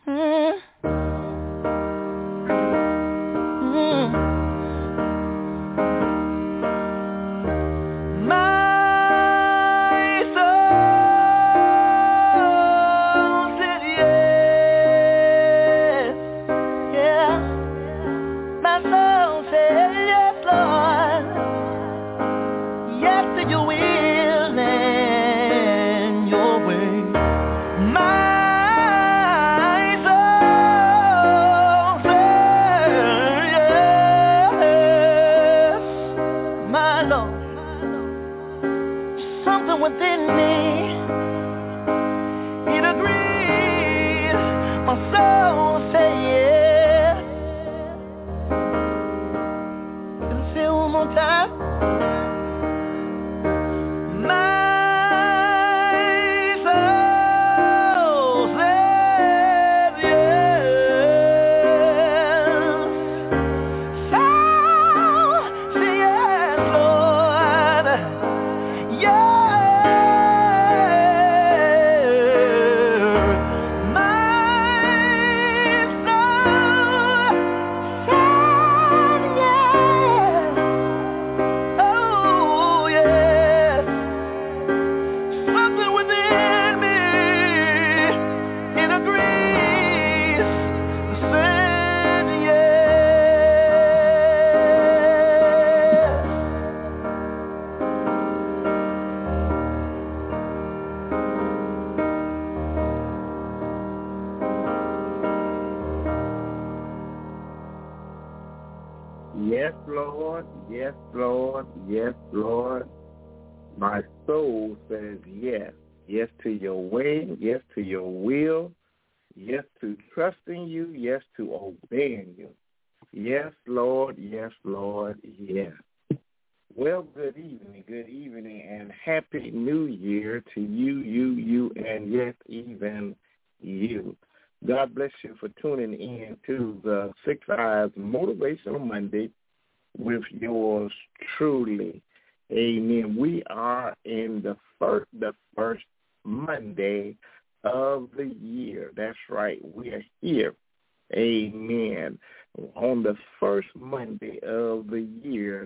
Yes, Lord. Yes, Lord. Yes, Lord. My soul says yes. Yes to your way. Yes to your will. Yes to trusting you. Yes to obeying you. Yes, Lord. Yes, Lord. Yes. Well, good evening, and Happy New Year to you, and yes, even you. God bless you for tuning in to the Six Eyes Motivational Monday with yours truly. Amen. We are in the first Monday of the year. That's right. We are here. Amen. On the first Monday of the year,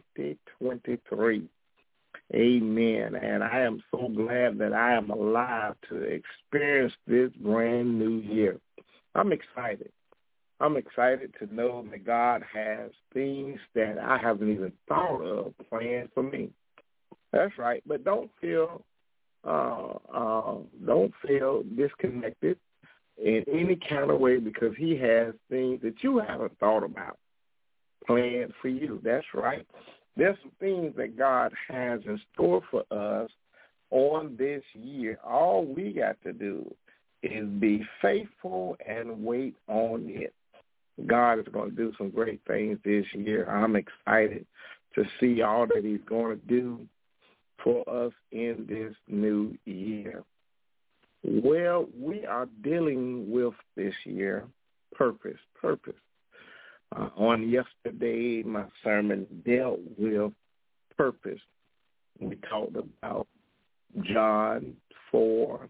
2023. Amen. And I am so glad that I am alive to experience this brand new year. I'm excited. I'm excited to know that God has things that I haven't even thought of planned for me. That's right. But don't feel disconnected in any kind of way, because he has things that you haven't thought about planned for you. That's right. There's some things that God has in store for us on this year. All we got to do is be faithful and wait on it. God is going to do some great things this year. I'm excited to see all that he's going to do for us in this new year. Well, we are dealing with this year purpose. On yesterday, my sermon dealt with purpose. We talked about John 4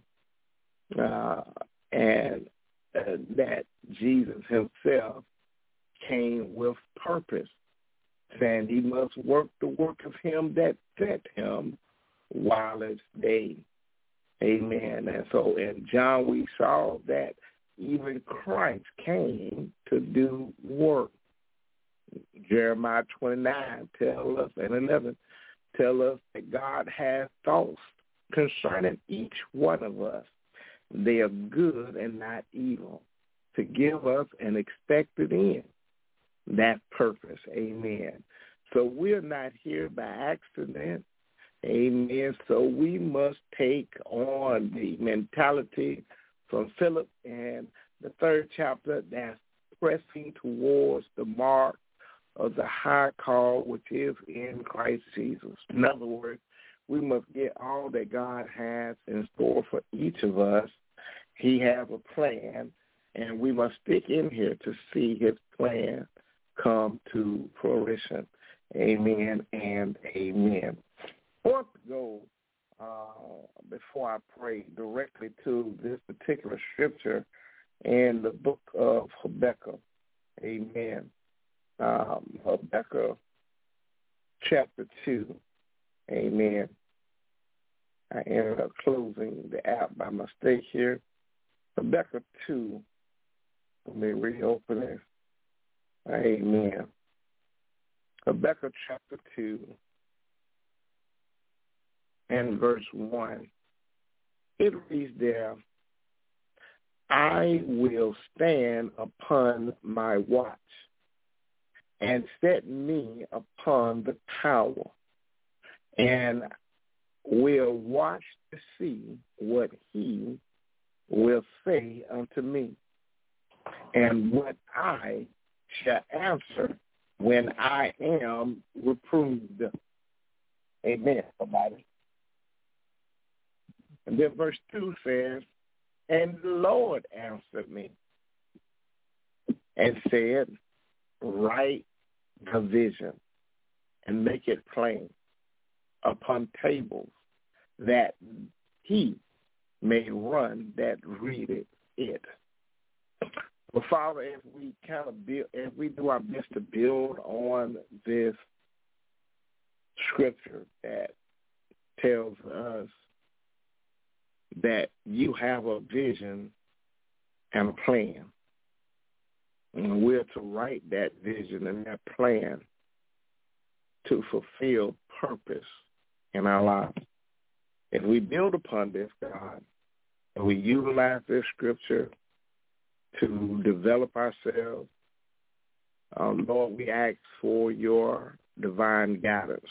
and that Jesus himself came with purpose, saying he must work the work of him that sent him while it's day. Amen. And so in John we saw that even Christ came to do work. Jeremiah 29 tells us, and 11 tell us that God has thoughts concerning each one of us. They are good and not evil, to give us an expected end. That purpose. Amen. So we're not here by accident. Amen. So we must take on the mentality from Philip and the 3rd chapter, that's pressing towards the mark of the high call, which is in Christ Jesus. In other words, we must get all that God has in store for each of us. He has a plan, and we must stick in here to see his plan come to fruition. Amen and amen. I want to go, before I pray, directly to this particular scripture in the book of Habakkuk. Amen. Habakkuk chapter 2. Amen. I ended up closing the app by mistake here. Habakkuk 2. Let me reopen it. Amen. Habakkuk chapter 2 and verse 1. It reads there, I will stand upon my watch and set me upon the tower and will watch to see what he will say unto me and what I shall answer when I am reproved. Amen, somebody. And then verse 2 says, and the Lord answered me and said, write the vision and make it plain upon tables that he may run that readeth it. Well, Father, as we kind of build, as we do our best to build on this scripture that tells us that you have a vision and a plan, and we're to write that vision and that plan to fulfill purpose in our lives. If we build upon this, God, and we utilize this scripture to develop ourselves, Lord, we ask for your divine guidance.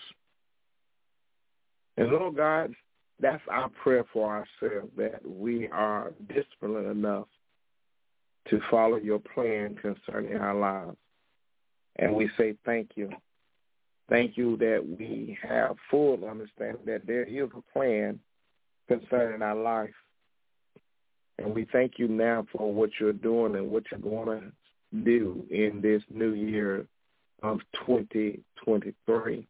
And Lord God, that's our prayer for ourselves, that we are disciplined enough to follow your plan concerning our lives. And we say thank you. Thank you that we have full understanding that there is a plan concerning our life. And we thank you now for what you're doing and what you're going to do in this new year of 2023.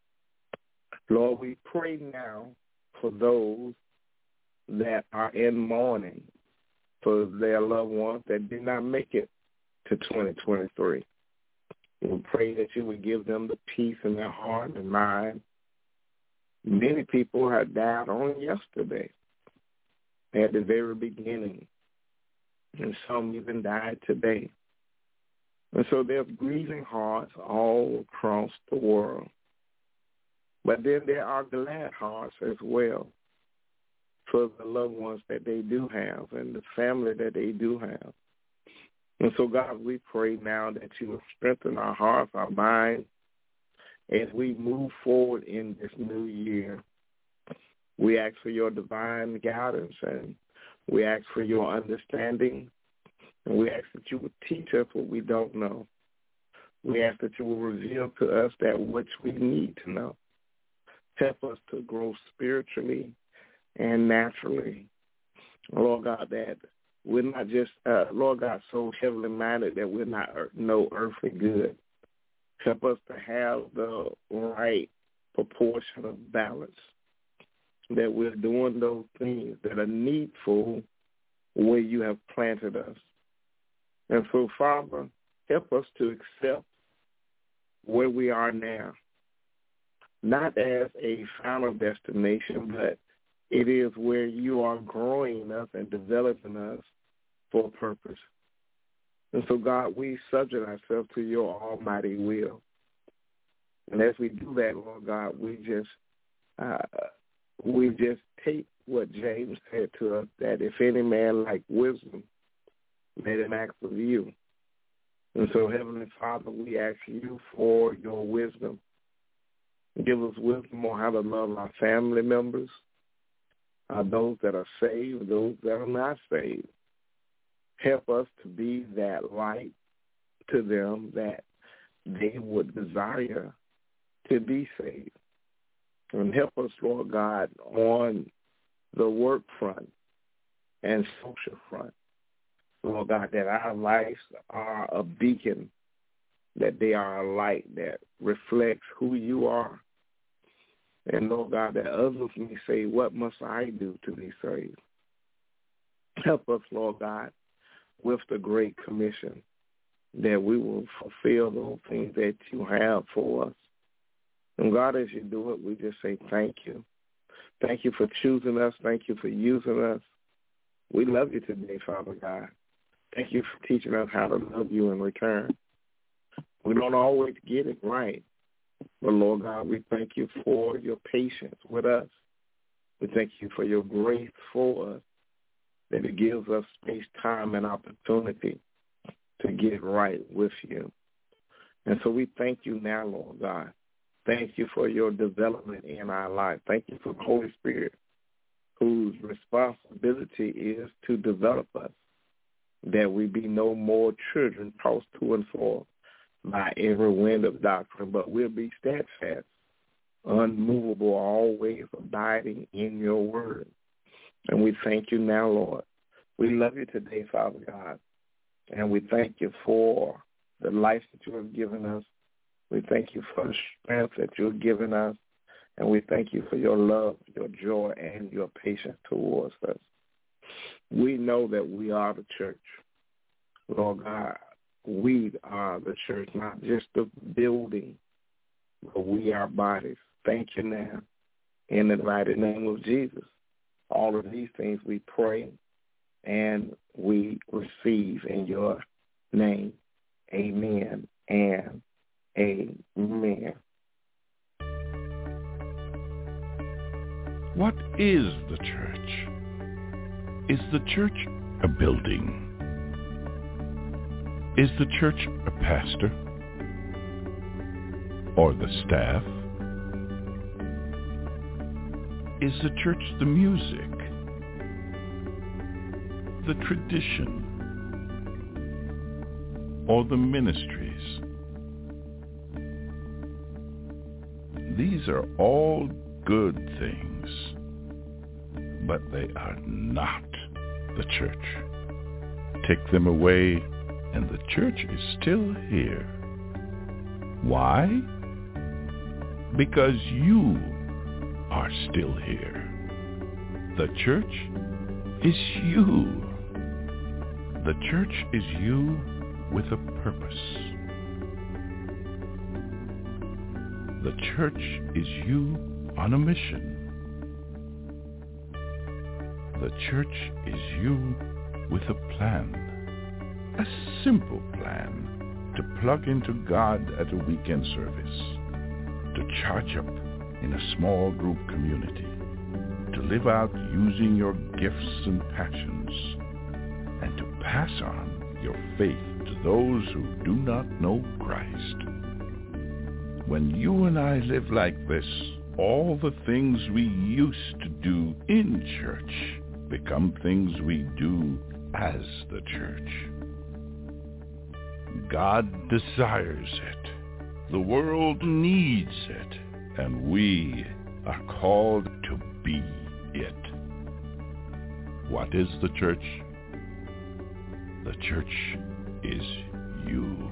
Lord, we pray now for those that are in mourning for their loved ones that did not make it to 2023. We pray that you would give them the peace in their heart and mind. Many people have died on yesterday at the very beginning, and some even died today. And so there's grieving hearts all across the world. But then there are glad hearts as well for the loved ones that they do have and the family that they do have. And so, God, we pray now that you will strengthen our hearts, our minds, as we move forward in this new year. We ask for your divine guidance, and we ask for your understanding, and we ask that you would teach us what we don't know. We ask that you will reveal to us that which we need to know. Help us to grow spiritually and naturally. Lord God, that we're not just, Lord God, so heavenly minded that we're not no earthly good. Help us to have the right proportion of balance, that we're doing those things that are needful where you have planted us. And so, Father, help us to accept where we are now, not as a final destination, but it is where you are growing us and developing us for a purpose. And so, God, we subject ourselves to your almighty will. And as we do that, Lord God, we just take what James said to us, that if any man lack wisdom, let him ask of you. And so, Heavenly Father, we ask you for your wisdom. Give us wisdom on how to love our family members, those that are saved, those that are not saved. Help us to be that light to them that they would desire to be saved. And help us, Lord God, on the work front and social front. Lord God, that our lives are a beacon, that they are a light that reflects who you are. And, Lord God, that others may say, what must I do to be saved? Help us, Lord God, with the Great Commission, that we will fulfill those things that you have for us. And God, as you do it, we just say thank you. Thank you for choosing us. Thank you for using us. We love you today, Father God. Thank you for teaching us how to love you in return. We don't always get it right, but Lord God, we thank you for your patience with us. We thank you for your grace for us, that it gives us space, time, and opportunity to get right with you. And so we thank you now, Lord God. Thank you for your development in our life. Thank you for the Holy Spirit, whose responsibility is to develop us, that we be no more children tossed to and fro by every wind of doctrine, but we'll be steadfast, unmovable, always abiding in your word. And we thank you now, Lord. We love you today, Father God, and we thank you for the life that you have given us. We thank you for the strength that you have given us, and we thank you for your love, your joy, and your patience towards us. We know that we are the church. Lord God, we are the church, not just the building, but we are bodies. Thank you now. In the mighty name of Jesus, all of these things we pray and we receive in your name. Amen and amen. What is the church? Is the church a building? Is the church a pastor? Or the staff? Is the church the music? The tradition? Or the ministries? These are all good things, but they are not the church. Take them away, and the church is still here. Why? Because you are still here. The church is you. The church is you with a purpose. The church is you on a mission. The church is you with a plan. A simple plan to plug into God at a weekend service, to charge up in a small group community, to live out using your gifts and passions, and to pass on your faith to those who do not know Christ. When you and I live like this, all the things we used to do in church become things we do as the church. God desires it. The world needs it. And we are called to be it. What is the church? The church is you.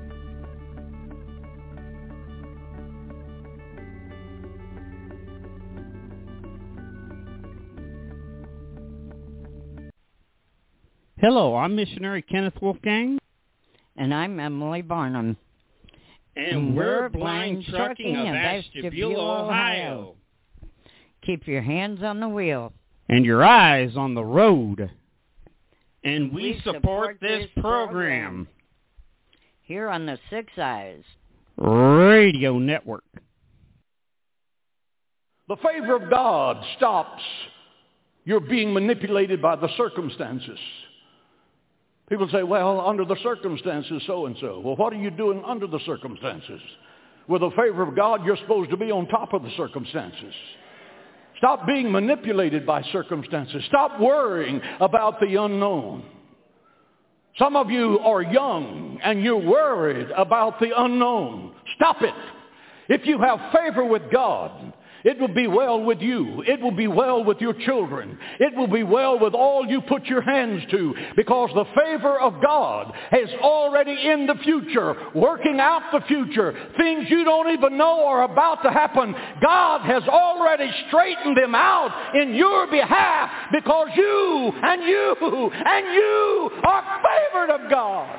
Hello, I'm Missionary Kenneth Wolfgang. And I'm Emily Barnum. And we're Blind Trucking of Ashtabula, Ohio. Keep your hands on the wheel. And your eyes on the road. And we support this program. Here on the Six Eyes Radio Network. The favor of God stops your being manipulated by the circumstances. People say, well, under the circumstances, so-and-so. Well, what are you doing under the circumstances? With the favor of God, you're supposed to be on top of the circumstances. Stop being manipulated by circumstances. Stop worrying about the unknown. Some of you are young and you're worried about the unknown. Stop it. If you have favor with God, It will be well with you. It will be well with your children. It will be well with all you put your hands to, because the favor of God is already in the future, working out the future. Things you don't even know are about to happen. God has already straightened them out in your behalf, because you and you and you are favored of God.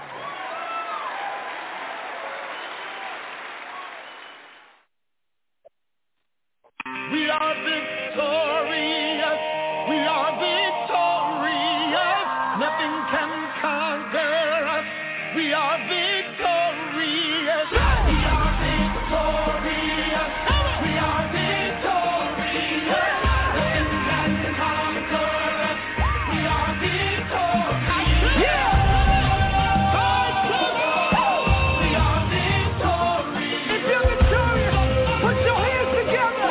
We are victorious. We are victorious. Nothing can conquer us. We are victorious. We are victorious. We are victorious. Nothing can conquer us. We are victorious. Yeah. We are victorious. If you're victorious, put your hands together.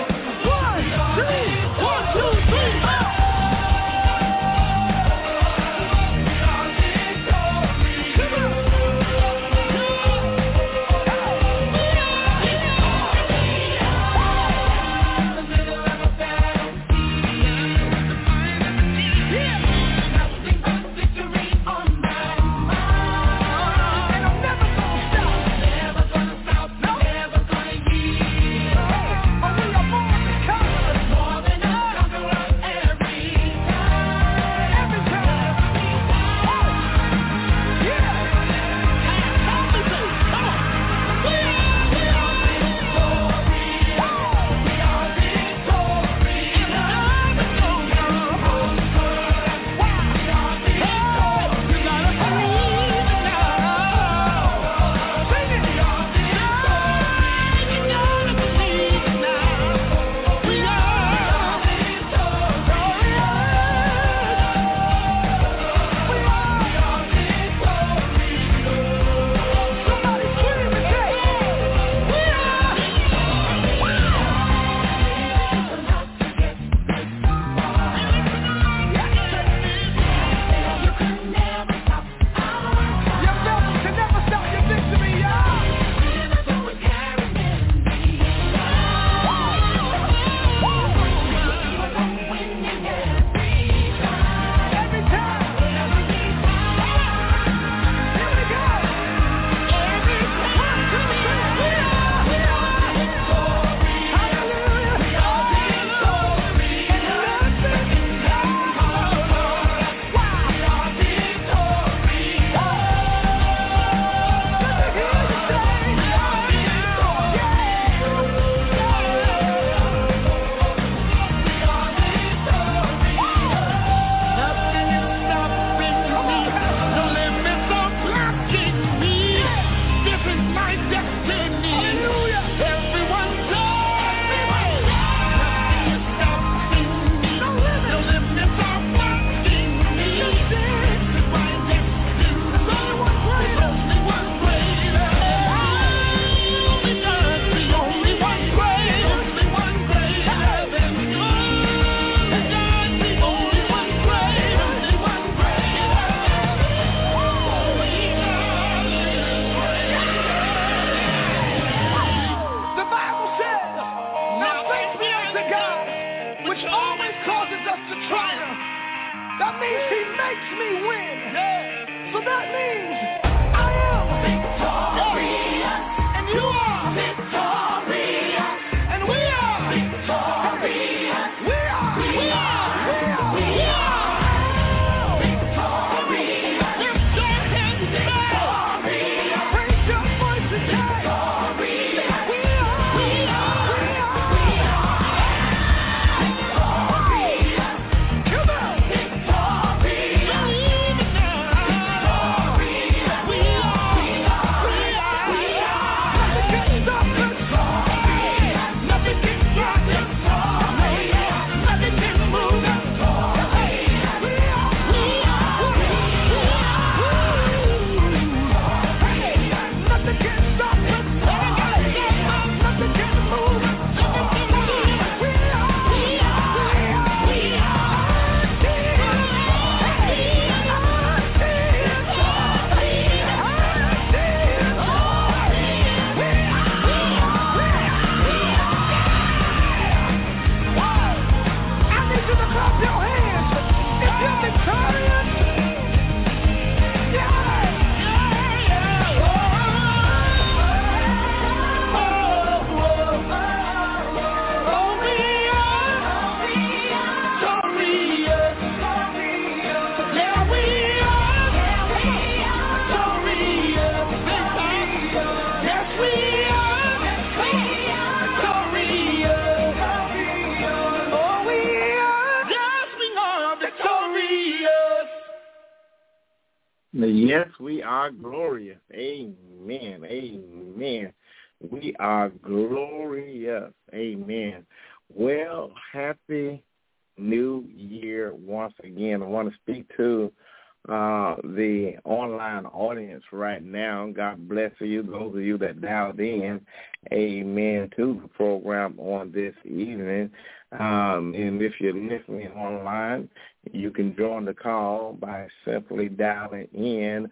Yes, we are glorious. Amen. Amen. We are glorious. Amen. Well, happy New Year once again. I want to speak to the online audience right now. God bless you, those of you that dialed in, amen, to the program on this evening. And if you're listening online, you can join the call by simply dialing in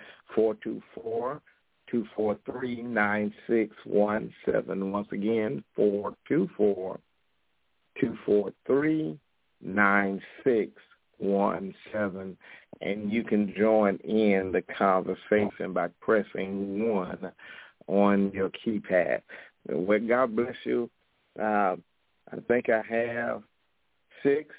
424-243-9617. Once again, 424-243-9617. And you can join in the conversation by pressing 1 on your keypad. Well, God bless you. I think I have 6,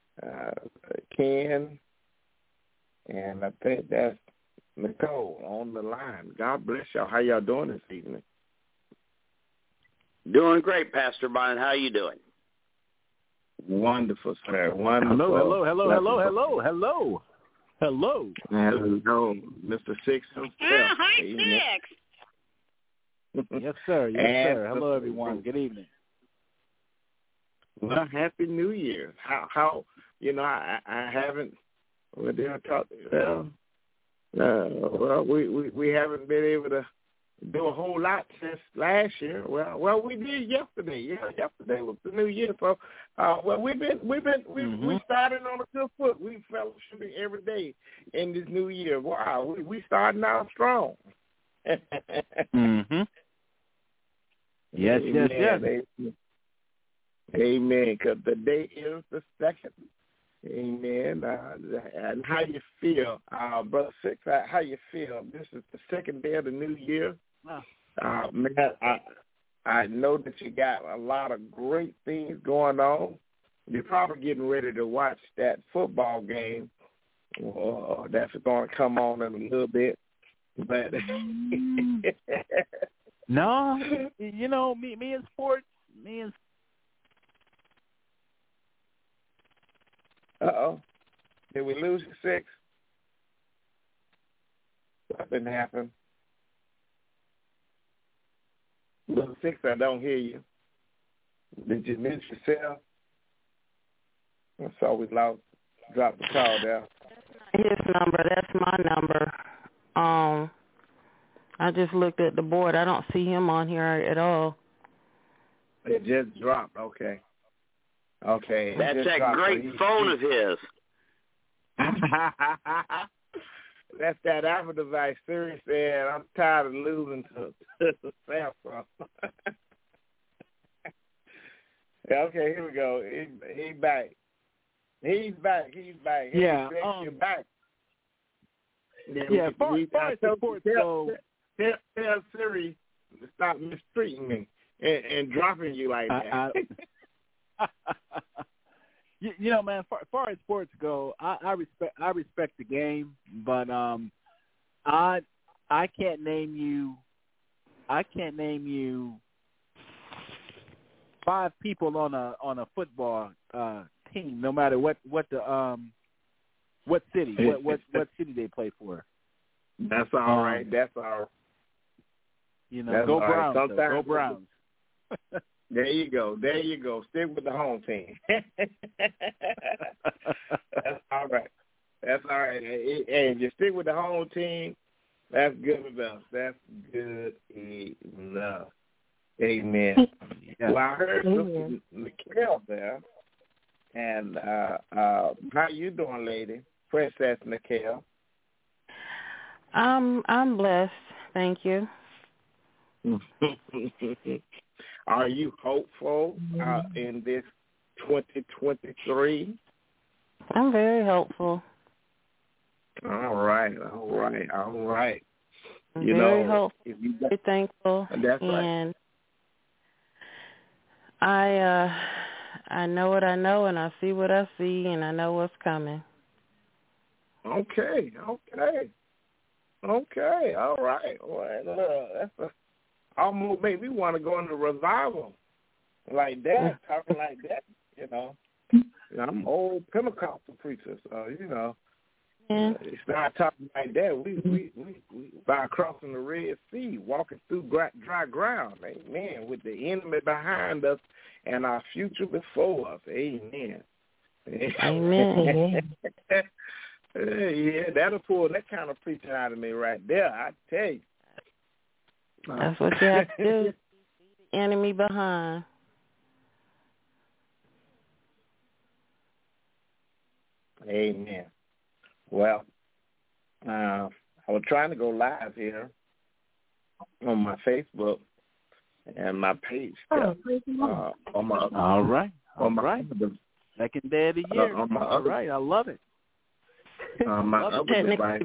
Ken, and I think that's Nicole on the line. God bless y'all. How y'all doing this evening? Doing great, Pastor Brian. How are you doing? Wonderful, sir. Wonderful. Hello, Mr. Six himself. Hi, Amen. Six. Yes, sir. Hello, everyone. Good evening. Well, Happy New Year. How I haven't. Well, did I talk? Well, we haven't been able to do a whole lot since last year. Well, we did yesterday. Yeah, yesterday was the New Year. So, we started on a good foot. We fellowshipping every day in this New Year. Wow, we starting out strong. Mm-hmm. Yes. Amen. Because the day is the 2nd. Amen. And how you feel, Brother Six? How you feel? This is the 2nd day of the new year. Man, I know that you got a lot of great things going on. You're probably getting ready to watch that football game that's going to come on in a little bit. But no, me and sports. Uh-oh. Did we lose the 6? Something happened. Brother Six, I don't hear you. Did you miss yourself? I saw we dropped the call down. His number, that's my number. I just looked at the board. I don't see him on here at all. It just dropped. Okay. That's that great phone of his. That's that Apple device. Siri said, I'm tired of losing to Samsung. Okay, here we go. He's back. He's back. Yeah. You're back. Yeah, far as sports go. Tell Siri to stop mistreating me and dropping you like that. Man, far as sports go, I respect the game, but I can't name you 5 people on a football team, no matter what city what city they play for. That's all right. That's all right. Go Browns. Right. Go Browns. There you go. Stick with the home team. That's all right. Hey, you stick with the home team, that's good enough. Amen. Yeah. Well, I heard Sister Nicole there. And how you doing, lady? Princess Nicole. I'm blessed. Thank you. Are you hopeful in this 2023? I'm very hopeful. All right. I'm very hopeful. Very thankful. That's and I know what I know, and I see what I see, and I know what's coming. Okay. All right. Well, that's almost made me want to go into revival like that, talking like that, I'm old Pentecostal preacher, so, start talking like that, we by crossing the Red Sea, walking through dry ground, amen, with the enemy behind us and our future before us, amen. Amen. Yeah, that'll pull that kind of preaching out of me right there, I tell you. That's what you have to do. The enemy behind. Amen. Well, I was trying to go live here on my Facebook and my page. On my all right. Second day of the year. All right, I love it. On my other device.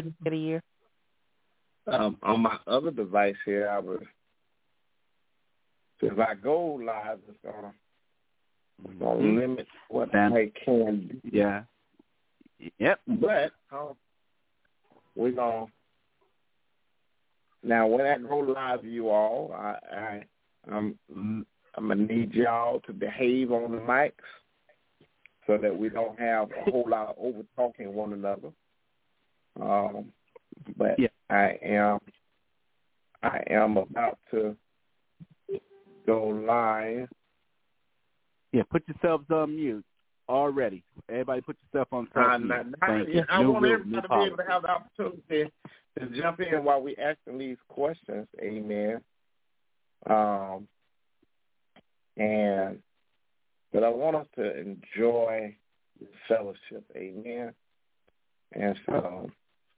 On my other device here, I was. If I go live, it's gonna limit what I can do. Yeah. Yep. But we're gonna now when I go live, you all, I'm gonna need y'all to behave on the mics so that we don't have a whole lot of over talking one another. But yeah. I am about to go live. Yeah, put yourselves on mute already. Everybody put yourself on mute. I want everybody to be able to have the opportunity to jump in while we asking these questions. Amen. But I want us to enjoy the fellowship. Amen. And so,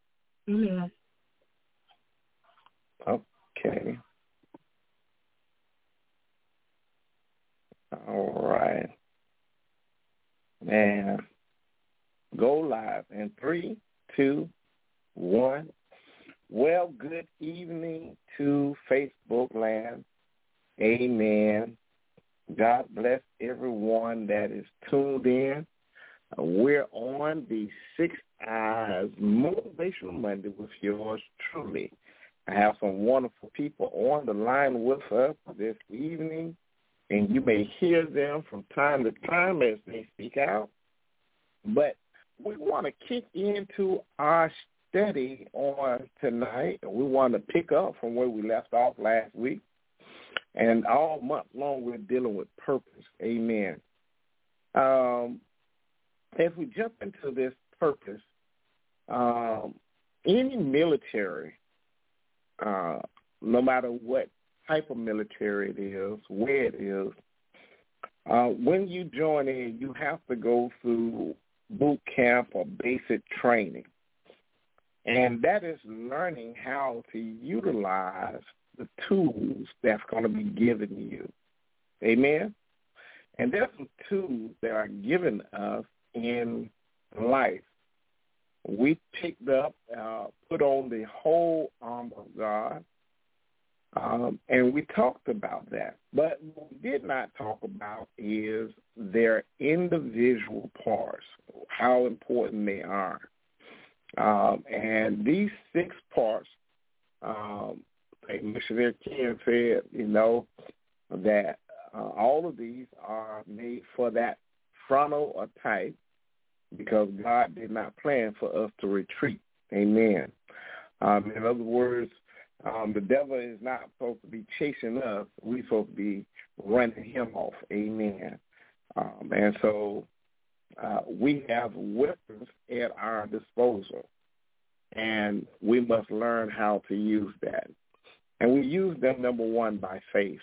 okay. All right. And go live in 3, 2, 1. Well, good evening to Facebook land. Amen. God bless everyone that is tuned in. We're on the 6 Eyes Motivational Monday with yours truly. I have some wonderful people on the line with us this evening, and you may hear them from time to time as they speak out. But we want to kick into our study on tonight. We want to pick up from where we left off last week. And all month long we're dealing with purpose. Amen. As we jump into this purpose, any military, no matter what type of military it is, where it is, when you join in, you have to go through boot camp or basic training. And that is learning how to utilize the tools that's going to be given you. Amen? And there's some tools that are given us in life. We picked up, put on the whole armor of God, and we talked about that. But what we did not talk about is their individual parts, how important they are. And these 6 parts, like Missionary Ken said, that all of these are made for that frontal attack because God did not plan for us to retreat. Amen. In other words, the devil is not supposed to be chasing us. We're supposed to be running him off. Amen. And so we have weapons at our disposal, and we must learn how to use that. And we use them, number one, by faith.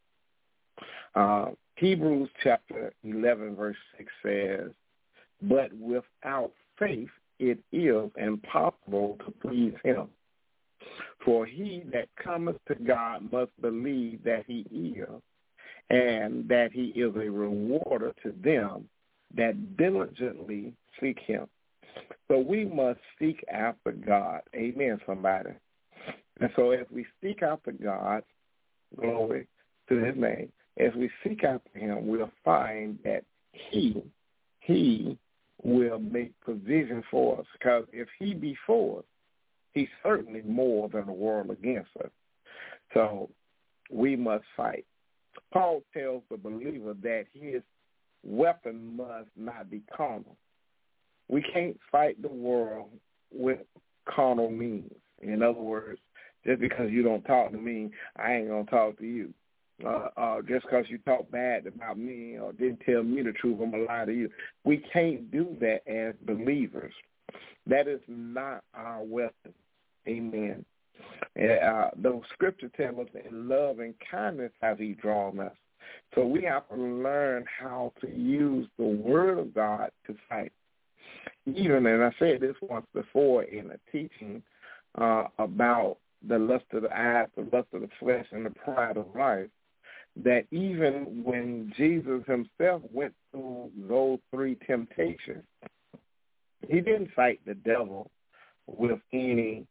Hebrews chapter 11, verse 6 says, but without faith it is impossible to please him. For he that cometh to God must believe that he is, and that he is a rewarder to them that diligently seek him. So we must seek after God. Amen, somebody. And so as we seek after God, glory to his name, as we seek after him, we'll find that he will make provision for us. Because if he be for us, he's certainly more than the world against us. So we must fight. Paul tells the believer that his weapon must not be carnal. We can't fight the world with carnal means. In other words, just because you don't talk to me, I ain't going to talk to you. Just because you talk bad about me or didn't tell me the truth, I'm going to lie to you. We can't do that as believers. That is not our weapon. Amen. The scripture tells us in love and kindness has he drawn us. So we have to learn how to use the word of God to fight. Even, and I said this once before in a teaching about the lust of the eyes, the lust of the flesh, and the pride of life, that even when Jesus himself went through those three temptations, he didn't fight the devil with any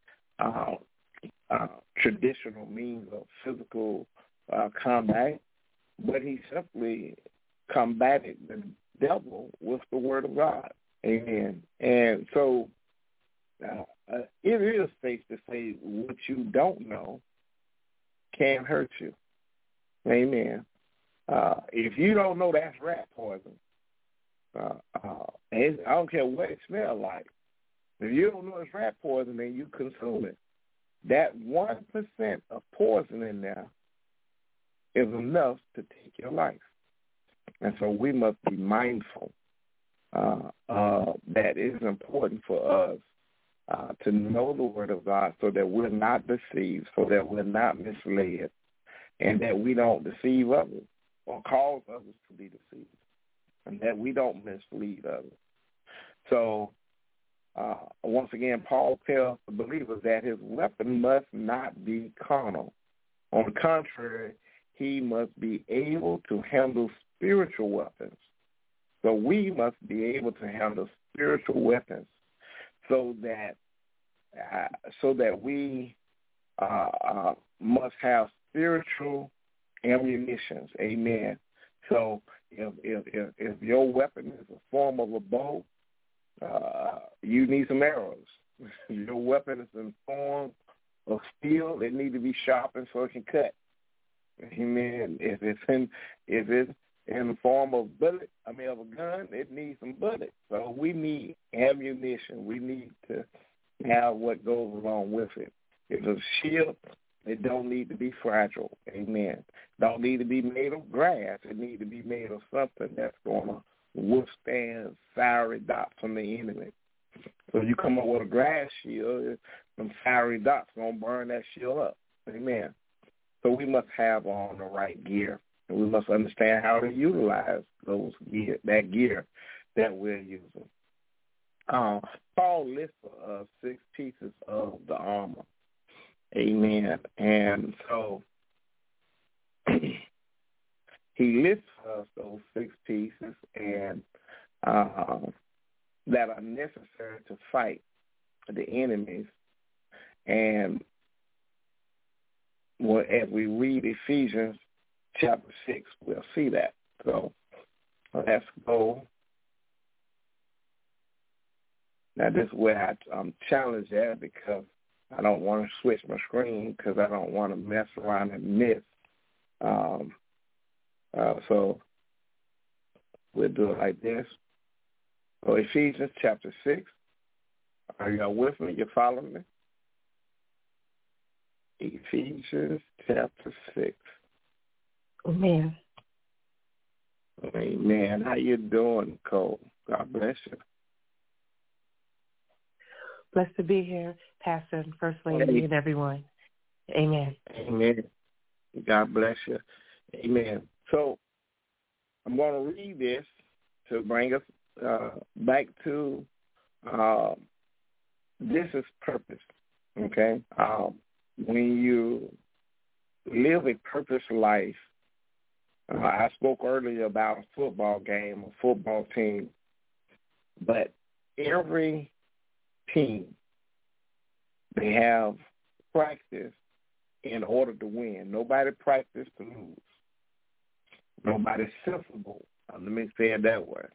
traditional means of physical combat, but he simply combated the devil with the word of God. Amen. And so it is safe to say what you don't know can hurt you. Amen. If you don't know that's rat poison, I don't care what it smells like. If you don't know it's rat poison, then you consume it. That 1% of poison in there is enough to take your life. And so we must be mindful that it is important for us to know the word of God so that we're not deceived, so that we're not misled, and that we don't deceive others or cause others to be deceived, and that we don't mislead others. So once again, Paul tells the believers that his weapon must not be carnal. On the contrary, he must be able to handle spiritual weapons. So we must be able to handle spiritual weapons so that we must have spiritual ammunitions. Amen. So if your weapon is a form of a bow, you need some arrows. If your weapon is in form of steel, it needs to be sharpened so it can cut. Amen. If it's in the form of a gun, it needs some bullets. So we need ammunition. We need to have what goes along with it. If it's a shield, it don't need to be fragile. Amen. Don't need to be made of grass. It needs to be made of something that's going to withstand fiery dots from the enemy. So you come up with a grass shield, some fiery dots going to burn that shield up. Amen. So we must have on the right gear, and we must understand how to utilize that gear that we're using. Paul lists for us 6 pieces of the armor. Amen. And so he lists for us those 6 pieces and that are necessary to fight the enemies. And as we read Ephesians chapter 6, we'll see that. So let's go. Now, this is where I'm challenged at because I don't want to switch my screen because I don't want to mess around and miss. So we'll do it like this. So Ephesians chapter 6. Are y'all with me? You following me? Ephesians chapter 6. Amen. Amen. How you doing, Nicole? God bless you. Blessed to be here, Pastor and First Lady and everyone. Amen. Amen. God bless you. Amen. So I'm going to read this to bring us back to this is purpose, okay? When you live a purpose life, I spoke earlier about a football game, a football team, but every team, they have practice in order to win. Nobody practice to lose. Nobody's sensible. Let me say it that way.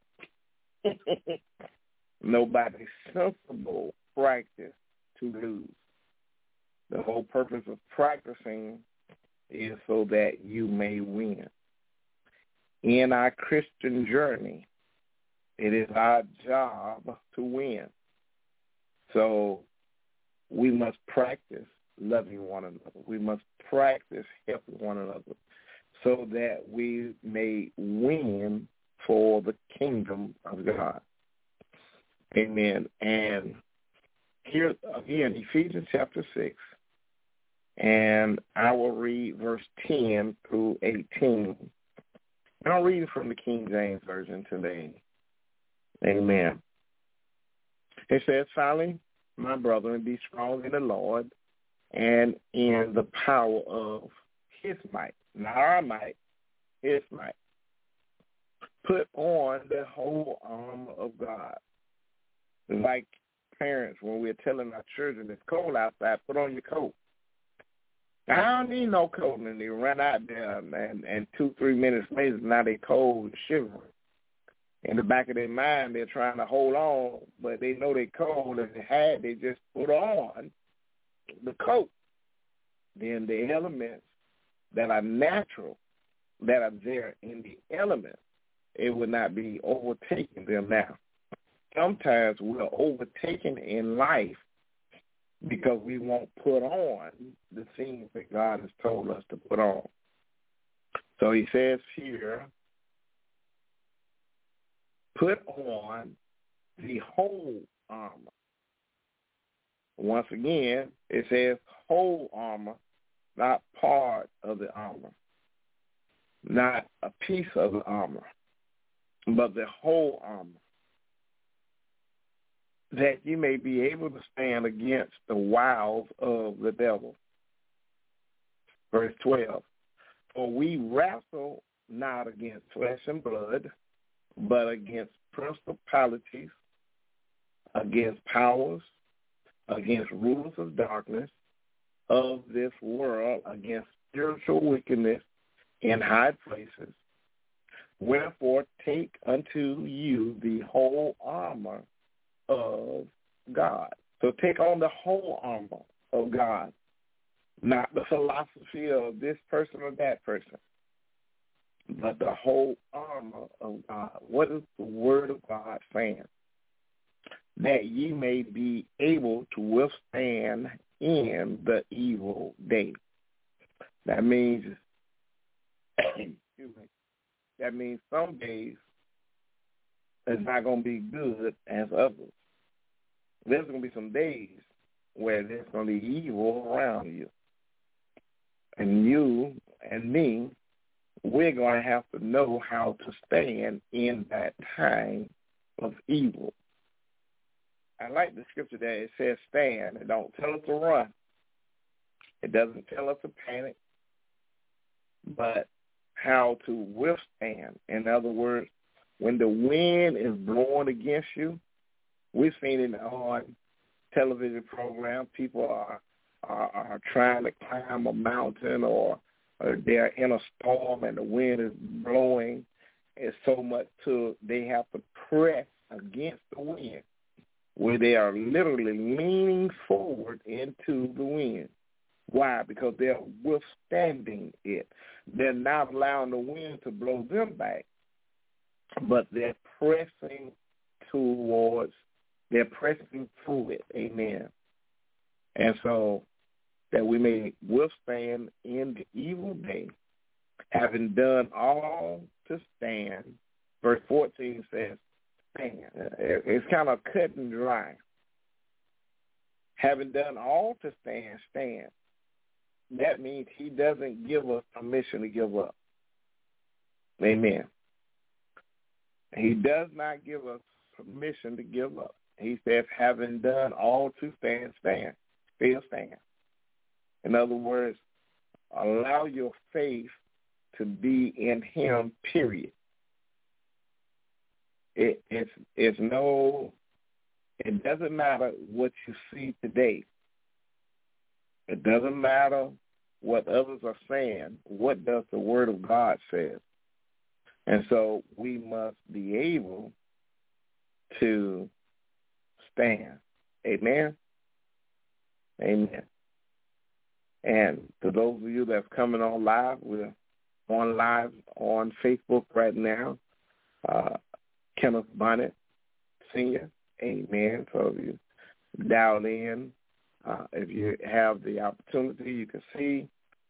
Nobody's sensible practice to lose. The whole purpose of practicing is so that you may win. In our Christian journey, It is our job to win. So we must practice loving one another. We must practice helping one another so that we may win for the kingdom of God. Amen. And here again, Ephesians chapter 6, and I will read verse 10 through 18. And I'll read it from the King James Version today. Amen. It says, finally, my brethren, be strong in the Lord and in the power of his might. Not our might, his might. Put on the whole armor of God. Like parents, when we're telling our children it's cold outside, put on your coat. I don't need no coat, and they run out there, and 2-3 minutes later, now they cold and shivering. In the back of their mind, they're trying to hold on, but they know they're cold, and they just put on the coat. Then the elements that are natural, that are there in the elements, it would not be overtaking them now. Sometimes we're overtaken in life because we won't put on the things that God has told us to put on. So he says here, put on the whole armor. Once again, it says whole armor, not part of the armor, not a piece of the armor, but the whole armor, that you may be able to stand against the wiles of the devil. Verse 12, for we wrestle not against flesh and blood, but against principalities, against powers, against rulers of darkness of this world, against spiritual wickedness in high places. Wherefore take unto you the whole armor of God. So take on the whole armor of God, not the philosophy of this person or that person, but the whole armor of God. What is the word of God saying? That ye may be able to withstand in the evil day. That means, that means some days it's not going to be good as others. There's going to be some days where there's going to be evil around you. And you and me, we're going to have to know how to stand in that time of evil. I like the scripture that it says stand. It don't tell us to run. It doesn't tell us to panic, but how to withstand. In other words, when the wind is blowing against you, we've seen it on television programs. People are trying to climb a mountain, or they're in a storm and the wind is blowing. It's so much to they have to press against the wind, where they are literally leaning forward into the wind. Why? Because they're withstanding it. They're not allowing the wind to blow them back, but they're pressing through it. Amen. And so that we may withstand in the evil day, having done all to stand. Verse 14 says, stand. It's kind of cut and dry. Having done all to stand, stand. That means he doesn't give us permission to give up. Amen. He does not give us permission to give up. He says, having done all to stand, stand. Still stand. In other words, allow your faith to be in him, period. It doesn't matter what you see today. It doesn't matter what others are saying. What does the Word of God say? And so we must be able to stand. Amen? Amen. And to those of you that's coming on live, we're on live on Facebook right now. Kenneth Bonnet Sr. Amen. So if you dial in, if you have the opportunity, you can see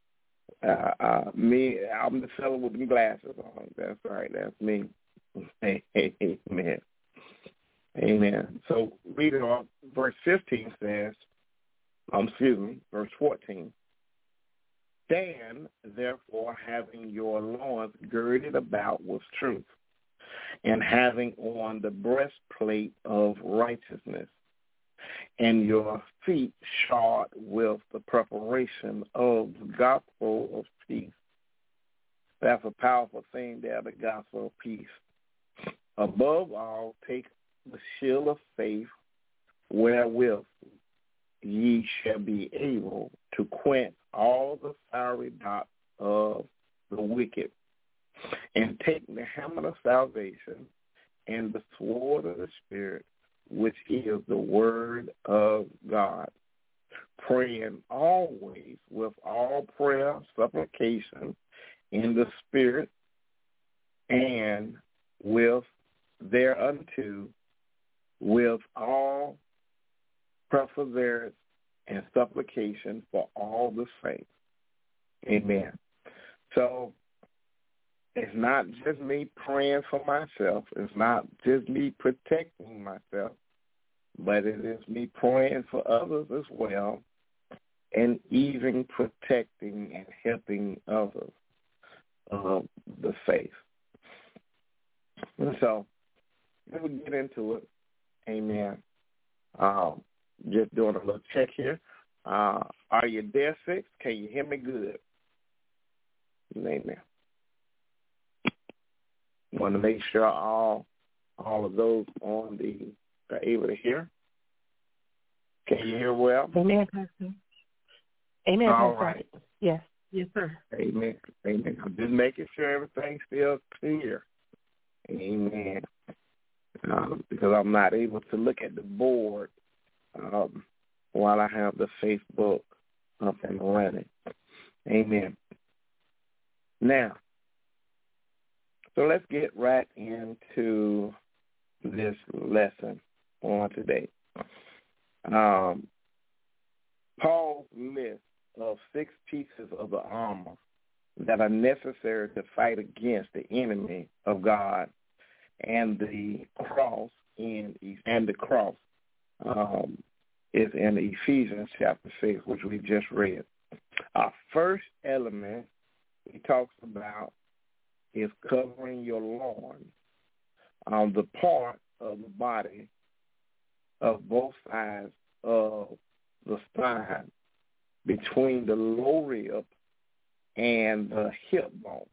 me. I'm the fellow with the glasses on. That's right. That's me. Amen. Amen. So reading on, verse 15 says, verse 14. Stand, therefore, having your loins girded about with truth, and having on the breastplate of righteousness, and your feet shod with the preparation of the gospel of peace. That's a powerful thing there, the gospel of peace. Above all, take the shield of faith, wherewith ye shall be able to quench all the fiery darts of the wicked, and take the helmet of salvation and the sword of the Spirit, which is the word of God, praying always with all prayer, supplication in the Spirit, and with thereunto with all perseverance and supplication for all the saints. Amen. So it's not just me praying for myself. It's not just me protecting myself, but it is me praying for others as well, and even protecting and helping others of the faith. And so let me get into it. Amen. Just doing a little check here. Are you there, 6? Can you hear me good? Amen. Want to make sure all of those on the are able to hear. Can you hear well? Amen, Pastor. Amen, all Pastor. Right. Yes. Yes, sir. Amen. Amen. I'm just making sure everything's still clear. Amen. Because I'm not able to look at the board while I have the Facebook up and running. Amen. Now, so let's get right into this lesson on today. Paul's list of 6 pieces of the armor that are necessary to fight against the enemy of God and the cross is in Ephesians chapter 6, which we just read. Our first element he talks about is covering your loins, the part of the body of both sides of the spine, between the lower rib and the hip bone,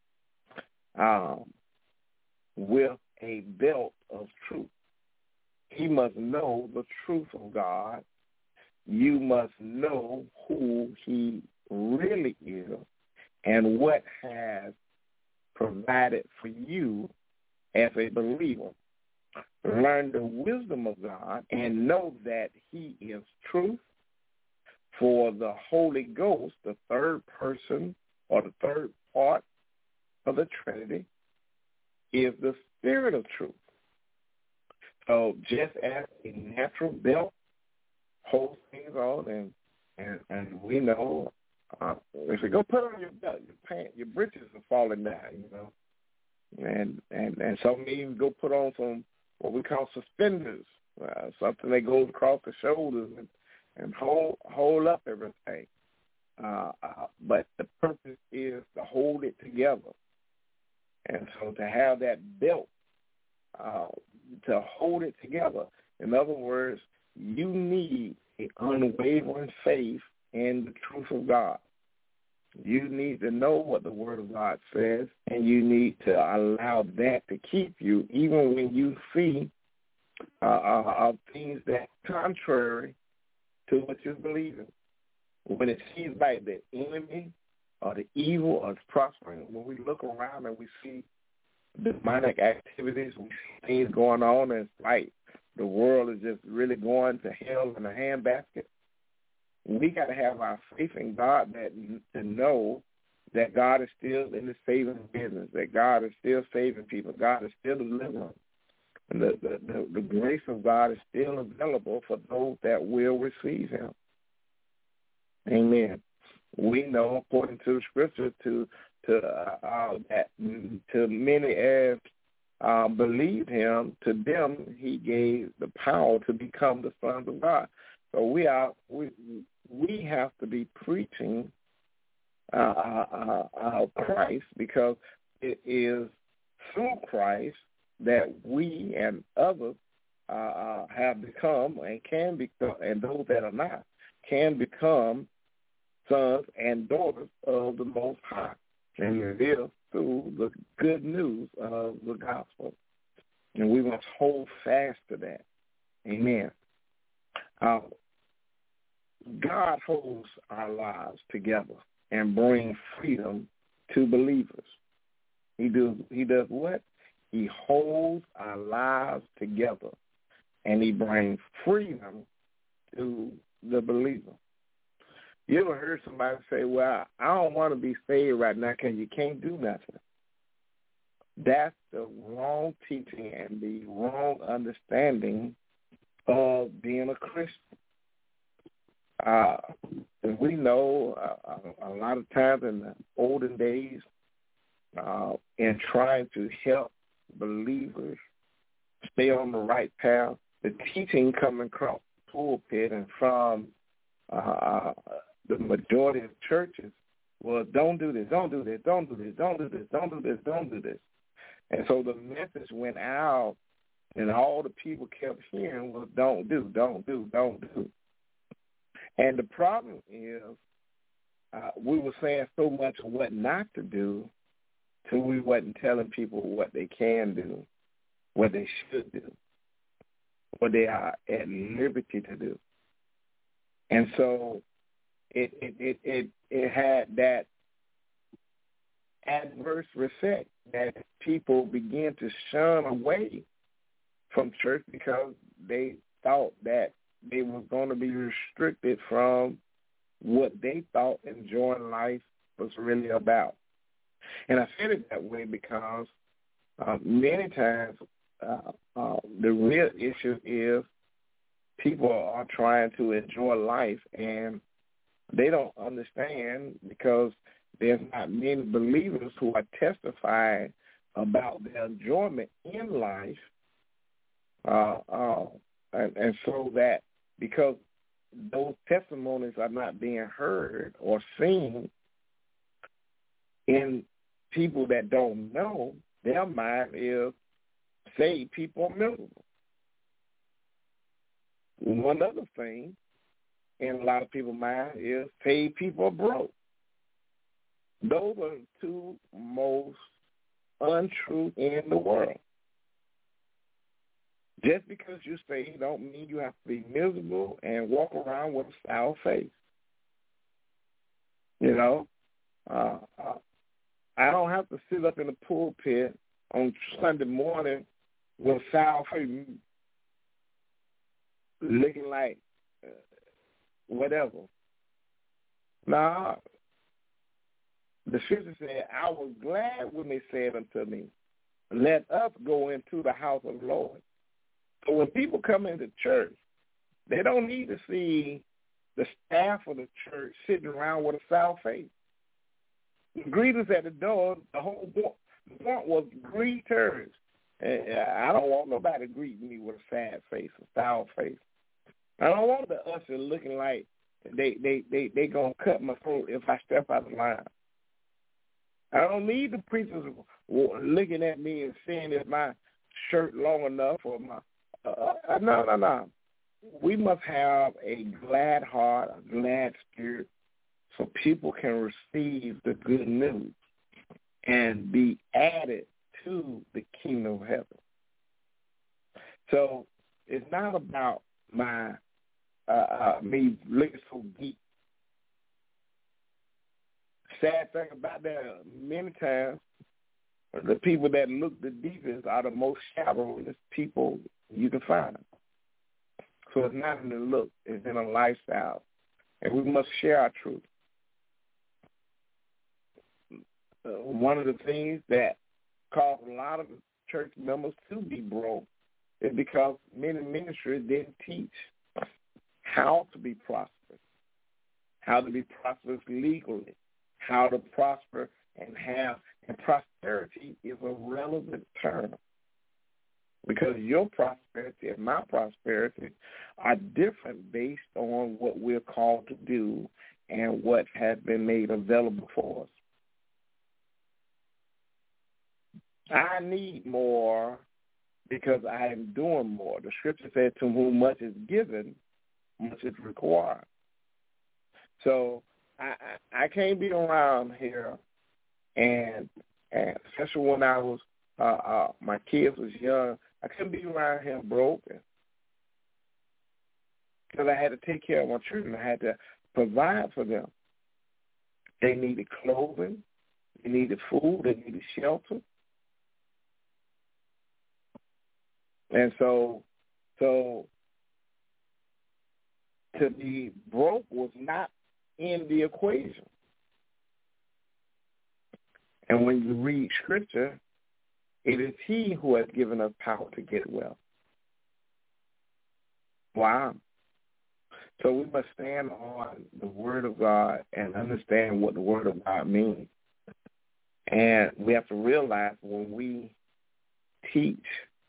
with a belt of truth. He must know the truth of God. You must know who he really is and what has provided for you as a believer. Learn the wisdom of God and know that he is truth. For the Holy Ghost, the third person or the third part of the Trinity, is the Spirit of truth. So just as a natural belt holds things on, and we know, if you go put on your belt, your pants, your breeches are falling down, and some even go put on some what we call suspenders, something that goes across the shoulders and hold up everything. But the purpose is to hold it together. And so to have that belt to hold it together, in other words, you need an unwavering faith in the truth of God. You need to know what the Word of God says, and you need to allow that to keep you, even when you see things that are contrary to what you believe in. When it seems like the enemy or the evil is prospering, when we look around and we see demonic activities, we see things going on, and it's like the world is just really going to hell in a handbasket. We got to have our faith in God to know that God is still in the saving business, that God is still saving people, God is still delivering, And the grace of God is still available for those that will receive him. Amen. We know, according to the scripture, that to many as believed him, to them he gave the power to become the sons of God. So we have to be preaching Christ, because it is through Christ that we and others have become and can become, and those that are not, can become sons and daughters of the Most High. And it is through the good news of the gospel. And we must hold fast to that. Amen. God holds our lives together and brings freedom to believers. He does what? He holds our lives together, and he brings freedom to the believer. You ever heard somebody say, well, I don't want to be saved right now because you can't do nothing? That's the wrong teaching and the wrong understanding of being a Christian. We know a lot of times in the olden days, in trying to help believers stay on the right path, the teaching coming across the pulpit and from the majority of churches was, don't do this, don't do this, don't do this, don't do this, don't do this, don't do this. And so the message went out, and all the people kept hearing was, don't do, don't do, don't do. And the problem is we were saying so much of what not to do till we wasn't telling people what they can do, what they should do, what they are at liberty to do. And so it had that adverse effect that people began to shun away from church because they thought that they were going to be restricted from what they thought enjoying life was really about. And I said it that way because many times the real issue is people are trying to enjoy life, and they don't understand because there's not many believers who are testifying about their enjoyment in life. And so that because those testimonies are not being heard or seen in people that don't know, their mind is saved people are miserable. One other thing in a lot of people's mind is saved people are broke. Those are the two most untrue in the world. Just because you say don't mean you have to be miserable and walk around with a sour face. You know, I don't have to sit up in the pulpit on Sunday morning with a sour face, looking like whatever. Nah, the scripture said, I was glad when they said unto me, let us go into the house of the Lord. So when people come into church, they don't need to see the staff of the church sitting around with a sour face. Greeters at the door, the whole point was greeters. I don't want nobody greeting me with a sad face, a sour face. I don't want the usher looking like they gonna cut my throat if I step out of line. I don't need the preachers looking at me and seeing if my shirt long enough or my no. We must have a glad heart, a glad spirit, so people can receive the good news and be added to the kingdom of heaven. So it's not about my me looking so deep. Sad thing about that, many times the people that look the deepest are the most shallowest people you can find. So it's not in the look, it's in a lifestyle. And we must share our truth. One of the things that caused a lot of church members to be broke is because many ministries didn't teach how to be prosperous, how to be prosperous legally, how to prosper and prosperity is a relevant term because your prosperity and my prosperity are different based on what we're called to do and what has been made available for us. I need more because I am doing more. The scripture said, to whom much is given, much is required. So I can't be around here, and especially when I was, my kids was young, I couldn't be around here broken because I had to take care of my children. I had to provide for them. They needed clothing. They needed food. They needed shelter. And so to be broke was not in the equation. And when you read Scripture, it is He who has given us power to get wealth. Wow. So we must stand on the Word of God and understand what the Word of God means. And we have to realize when we teach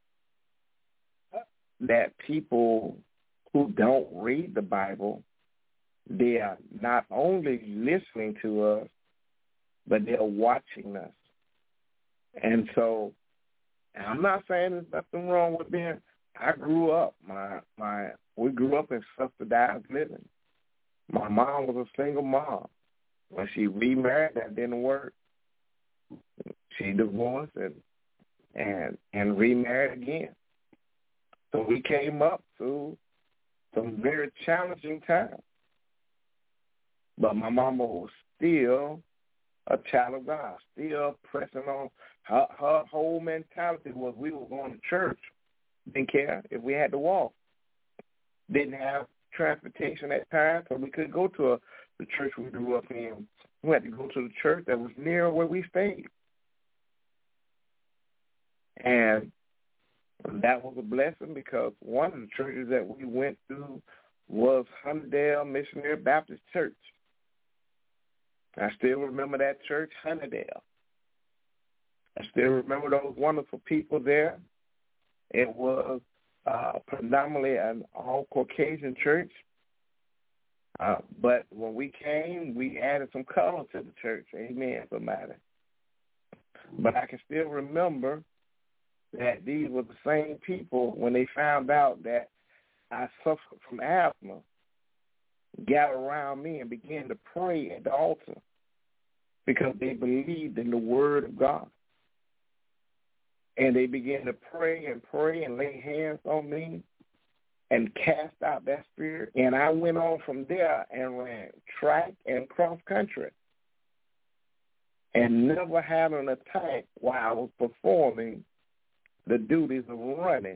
that people who don't read the Bible, they are not only listening to us, but they're watching us. And so I'm not saying there's nothing wrong with them. I grew up. We grew up in subsidized living. My mom was a single mom. When she remarried, that didn't work. She divorced and remarried again. So we came up through some very challenging times. But my mama was still a child of God, still pressing on. Her whole mentality was we were going to church. Didn't care if we had to walk. Didn't have transportation at times, so we couldn't go to the church we grew up in. We had to go to the church that was near where we stayed. And that was a blessing because one of the churches that we went to was Hunterdale Missionary Baptist Church. I still remember that church, Hunterdale. I still remember those wonderful people there. It was predominantly an all-Caucasian church. But when we came, we added some color to the church. Amen, somebody. But I can still remember that these were the same people when they found out that I suffered from asthma, gathered around me and began to pray at the altar because they believed in the Word of God. And they began to pray and lay hands on me and cast out that spirit. And I went on from there and ran track and cross country and never had an attack while I was performing the duties of running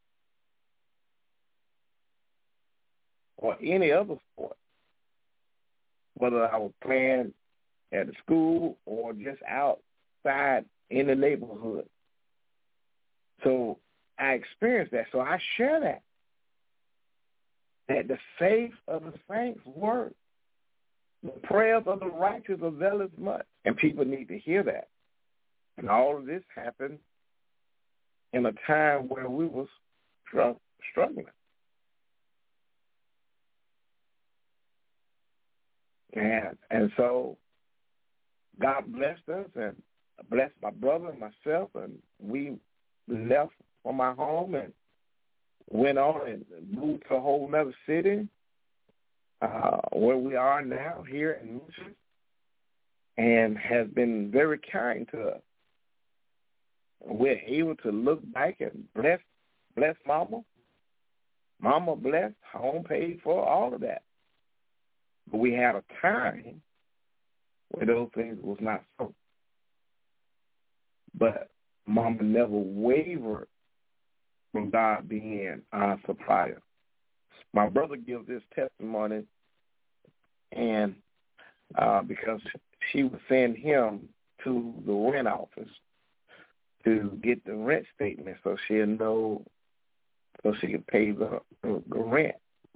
or any other sport, whether I was playing at the school or just outside in the neighborhood. So I experienced that. So I share that the faith of the saints works. The prayers of the righteous availeth much. And people need to hear that. And all of this happened in a time where we was struggling. And so God blessed us and blessed my brother and myself, and we left from my home and went on and moved to a whole other city where we are now here in Memphis, and has been very kind to us. We're able to look back and bless Mama. Mama blessed, home paid for, all of that. But we had a time where those things was not so. But Mama never wavered from God being our supplier. My brother gives this testimony, and because she would send him to the rent office to get the rent statement so she'll know so she could pay the rent.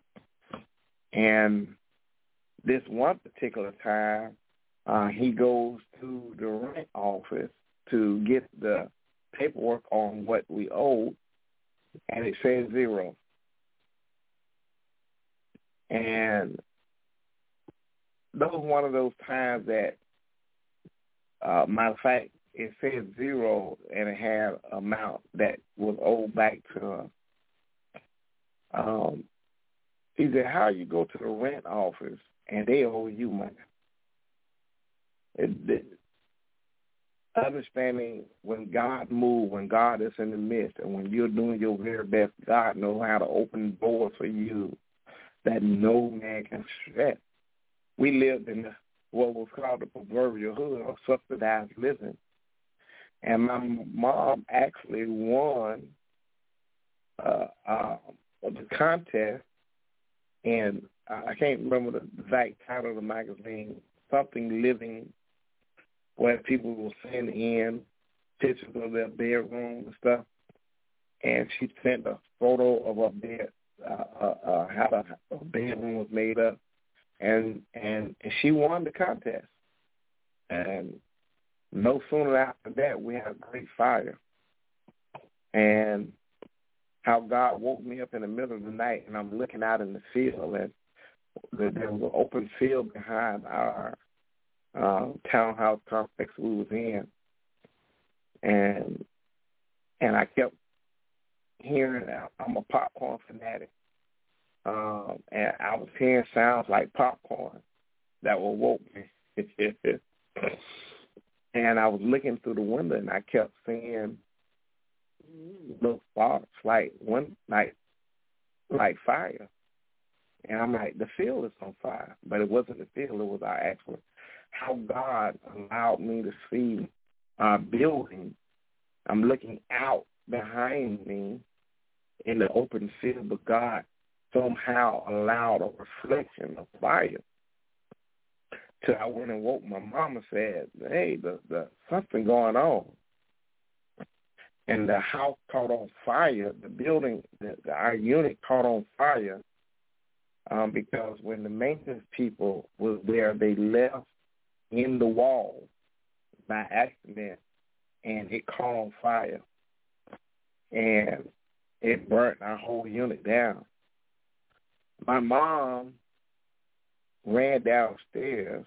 And this one particular time, he goes to the rent office to get the paperwork on what we owed, and it says 0. And that was one of those times that, matter of fact, it says 0, and it had amount that was owed back to her. He said, how you go to the rent office and they owe you money? Understanding when God moves, when God is in the midst, and when you're doing your very best, God knows how to open doors for you that no man can shut. We lived in what was called the proverbial hood, or subsidized living. And my mom actually won the contest, and I can't remember the exact title of the magazine, something living, where people will send in pictures of their bedroom and stuff. And she sent a photo of a bed, how the bedroom was made up, and she won the contest. And no sooner after that, we had a great fire. And how God woke me up in the middle of the night, and I'm looking out in the field, and there was an open field behind our townhouse complex we was in. And I kept hearing, I'm a popcorn fanatic, and I was hearing sounds like popcorn that would woke me. And I was looking through the window, and I kept seeing little sparks, like fire. And I'm like, the field is on fire. But it wasn't the field, it was our actual, how God allowed me to see our building. I'm looking out behind me in the open field, but God somehow allowed a reflection of fire. So I went and woke my mom and said, hey, the something going on. And the house caught on fire. The building, our unit caught on fire because when the maintenance people was there, they left in the wall by accident, and it caught on fire. And it burnt our whole unit down. My mom ran downstairs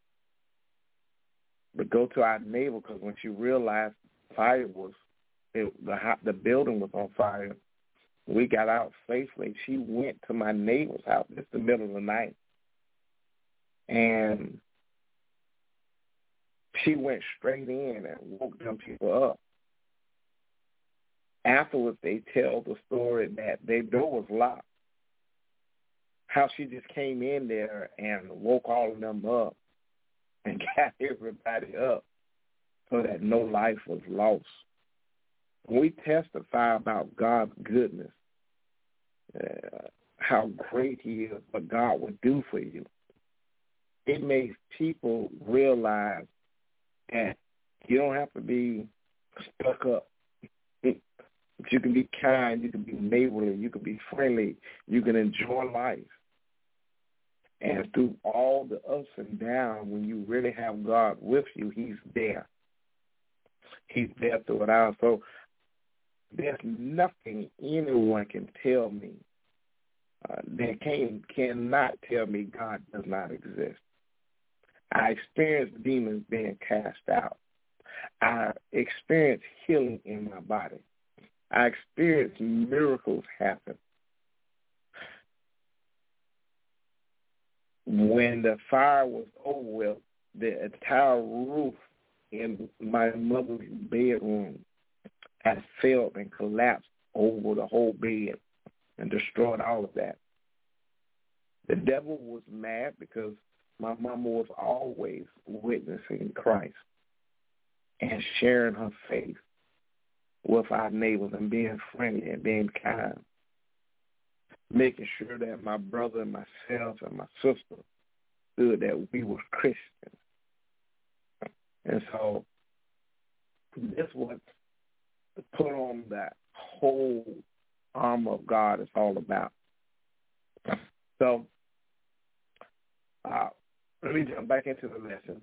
to go to our neighbor, because when she realized fire was, the building was on fire, we got out safely. She went to my neighbor's house. It's the middle of the night. And she went straight in and woke them people up. Afterwards, they tell the story that their door was locked. How she just came in there and woke all of them up and got everybody up so that no life was lost. When we testify about God's goodness, how great he is, what God would do for you, it makes people realize that you don't have to be stuck up. You can be kind, you can be neighborly, you can be friendly, you can enjoy life. And through all the ups and downs, when you really have God with you, he's there. He's there through it all. So there's nothing anyone can tell me. They cannot tell me God does not exist. I experienced demons being cast out. I experienced healing in my body. I experienced miracles happen. When the fire was over with, the entire roof in my mother's bedroom had failed and collapsed over the whole bed and destroyed all of that. The devil was mad because my mama was always witnessing Christ and sharing her faith with our neighbors and being friendly and being kind, making sure that my brother and myself and my sister knew that we were Christians. And so this was put on that whole armor of God is all about. So let me jump back into the lesson.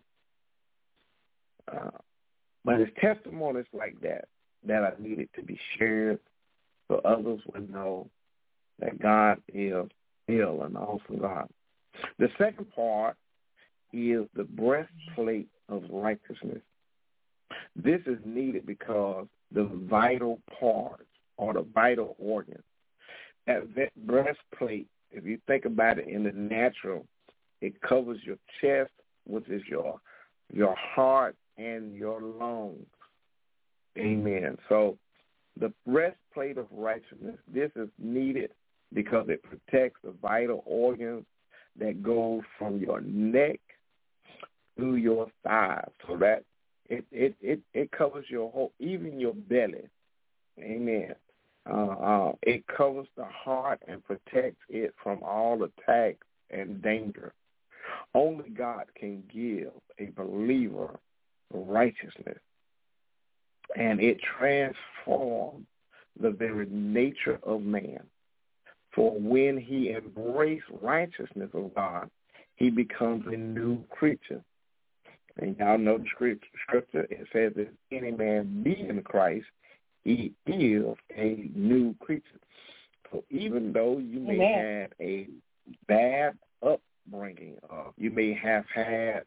But it's testimonies like that I needed to be shared so others would know that God is still an awesome God. The second part is the breastplate of righteousness. This is needed because the vital parts or the vital organs, that breastplate, if you think about it in the natural, it covers your chest, which is your heart and your lungs. Amen. So the breastplate of righteousness, this is needed because it protects the vital organs that go from your neck through your thighs. So that it covers your whole, even your belly. Amen. It covers the heart and protects it from all attacks and danger. Only God can give a believer righteousness, and it transforms the very nature of man. For when he embraces righteousness of God, he becomes a new creature. And y'all know the scripture, it says if any man be in Christ, he is a new creature. So even though you may have a bad upbringing, you may have had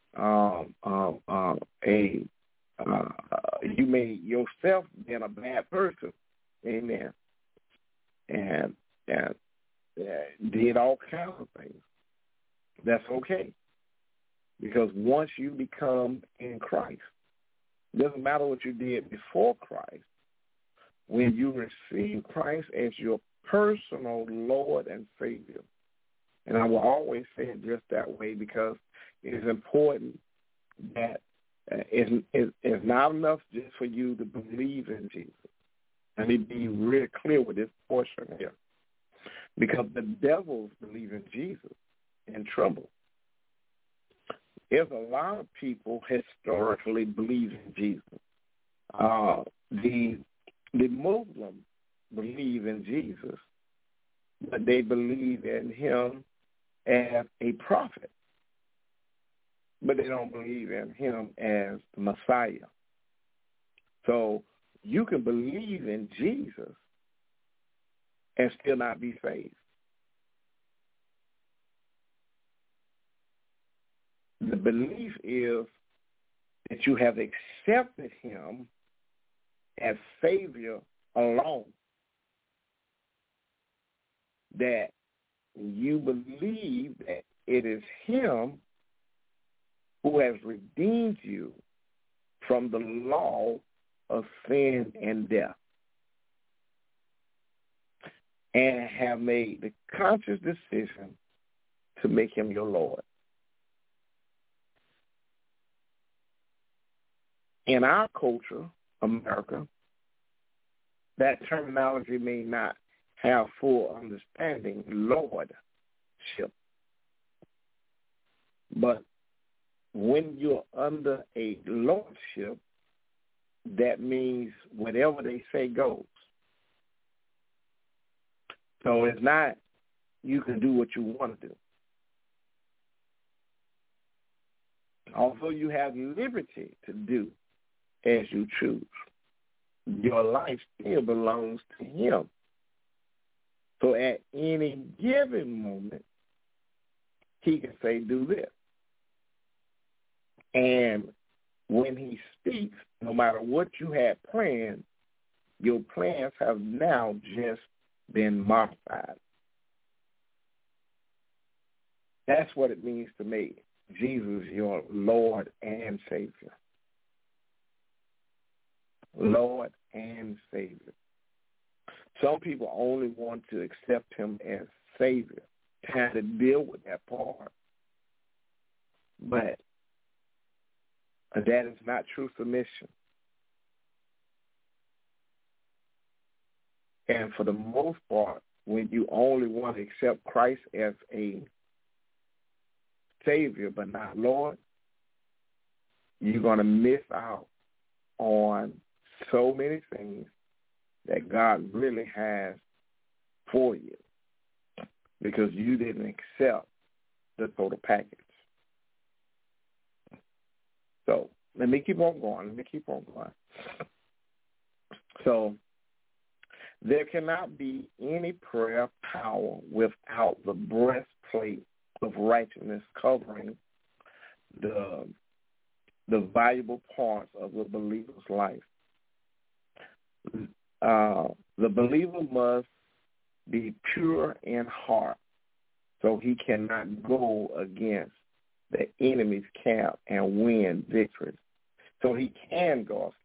you may yourself been a bad person, amen, and did all kinds of things. That's okay, because once you become in Christ, it doesn't matter what you did before Christ. When you receive Christ as your personal Lord and Savior, and I will always say it just that way because it is important that it's not enough just for you to believe in Jesus. Let me be real clear with this portion here, because the devils believe in Jesus and tremble. There's a lot of people historically believe in Jesus. The Muslims believe in Jesus, but they believe in him as a prophet, but they don't believe in him as the Messiah. So you can believe in Jesus and still not be saved. The belief is that you have accepted him as Savior alone, that you believe that it is him who has redeemed you from the law of sin and death, and have made the conscious decision to make him your Lord. In our culture, America, that terminology may not have full understanding, lordship. But when you're under a lordship, that means whatever they say goes. So it's not you can do what you want to do. Although you have liberty to do as you choose, your life still belongs to him. So at any given moment, he can say, do this. And when he speaks, no matter what you had planned, your plans have now just been modified. That's what it means to make Jesus your Lord and Savior. Lord and Savior. Some people only want to accept him as Savior, trying to deal with that part. But that is not true submission. And for the most part, when you only want to accept Christ as a Savior but not Lord, you're going to miss out on so many things that God really has for you because you didn't accept the total package. So let me keep on going. So there cannot be any prayer power without the breastplate of righteousness covering the valuable parts of the believer's life. The believer must be pure in heart so he cannot go against the enemy's camp and win victories. So he can go,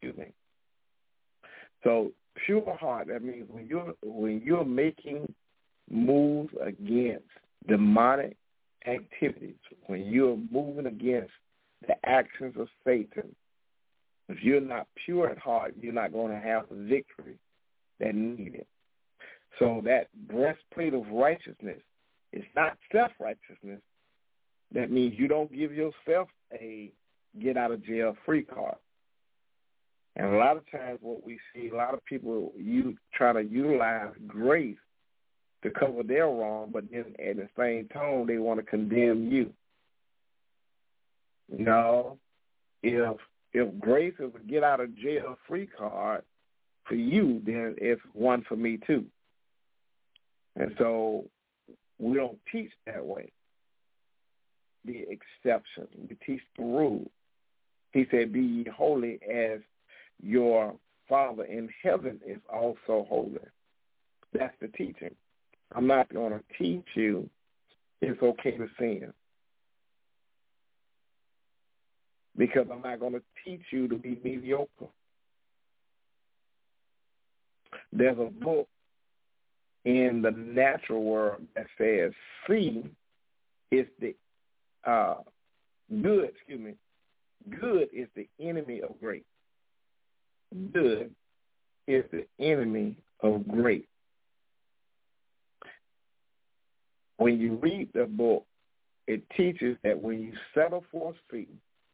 So pure heart, that means when you're making moves against demonic activities, when you're moving against the actions of Satan, if you're not pure at heart, you're not going to have the victory that needed. So that breastplate of righteousness is not self-righteousness. That means you don't give yourself a get-out-of-jail-free card. And a lot of times what we see, a lot of people try to utilize grace to cover their wrong, but then at the same tone they want to condemn you. No, if grace is a get-out-of-jail-free card for you, then it's one for me too. And so we don't teach that way. The exception. We teach the rule. He said, be ye holy as your Father in heaven is also holy. That's the teaching. I'm not going to teach you it's okay to sin, because I'm not going to teach you to be mediocre. There's a book in the natural world that says C is the good is the enemy of great. Good is the enemy of great. When you read the book, it teaches that when you settle for C,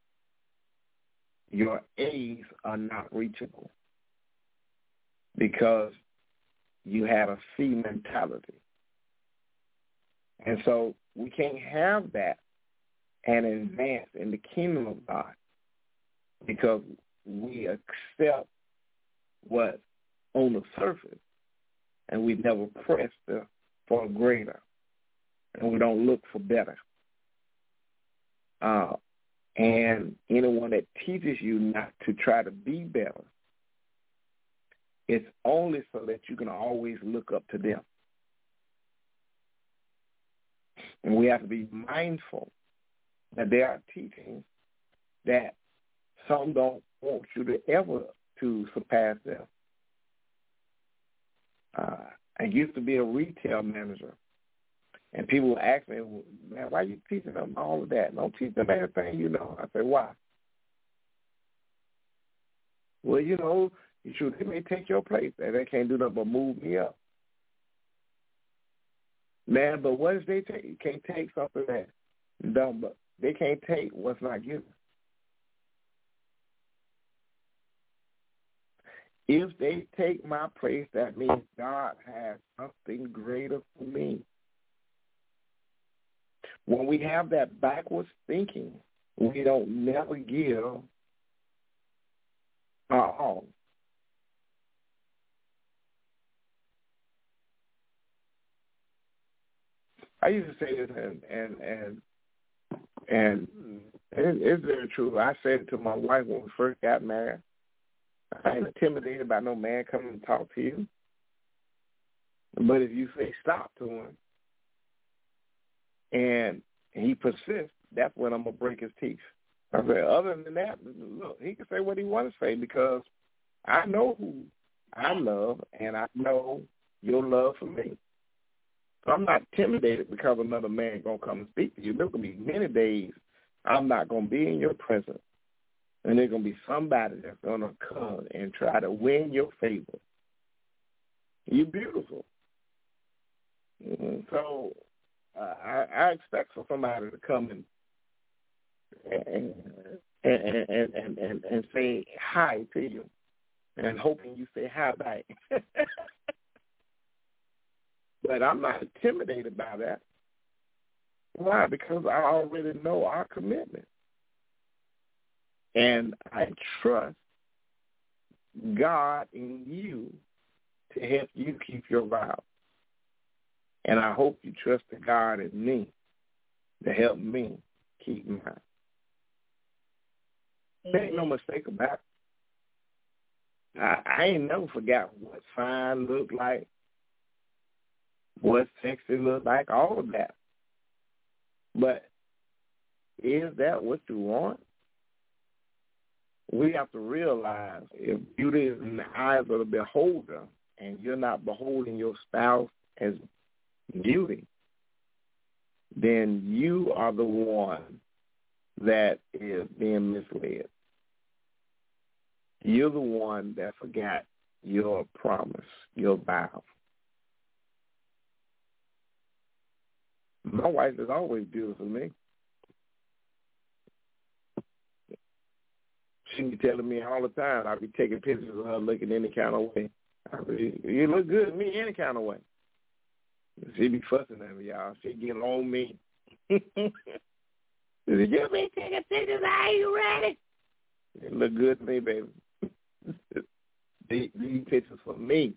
your A's are not reachable because you had a C mentality. And so we can't have that and advance in the kingdom of God because we accept what's on the surface and we never press for greater, and we don't look for better. And anyone that teaches you not to try to be better, it's only so that you can always look up to them. And we have to be mindful that there are teachings that some don't want you to ever to surpass them. I used to be a retail manager, and people would ask me, man, why are you teaching them all of that? Don't teach them everything you know. I say, why? Well, they may take your place, and they can't do nothing but move me up. Man, but what if they take? You can't take something that's done, but they can't take what's not given. If they take my place, that means God has something greater for me. When we have that backwards thinking, we don't never give our all. I used to say this, and it's very true. I said it to my wife when we first got married. I ain't intimidated by no man coming to talk to you. But if you say stop to him and he persists, that's when I'm going to break his teeth. I said, other than that, look, he can say what he wants to say because I know who I love and I know your love for me. So I'm not intimidated because another man going to come and speak to you. There's going to be many days I'm not going to be in your presence. And there's going to be somebody that's going to come and try to win your favor. You're beautiful. So I expect for somebody to come and say hi to you, and hoping you say hi back. But I'm not intimidated by that. Why? Because I already know our commitment. And I trust God in you to help you keep your vow. And I hope you trust the God in me to help me keep mine. There ain't no mistake about it. I ain't never forgot what fine looked like, what sexy looked like, all of that. But is that what you want? We have to realize if beauty is in the eyes of the beholder and you're not beholding your spouse as beauty, then you are the one that is being misled. You're the one that forgot your promise, your vow. My wife is always beautiful to me. She be telling me all the time. I be taking pictures of her looking any kind of way. You look good to me any kind of way. She be fussing at me, y'all. She get on me. You be taking pictures. Are you ready? It look good to me, baby. These pictures for me.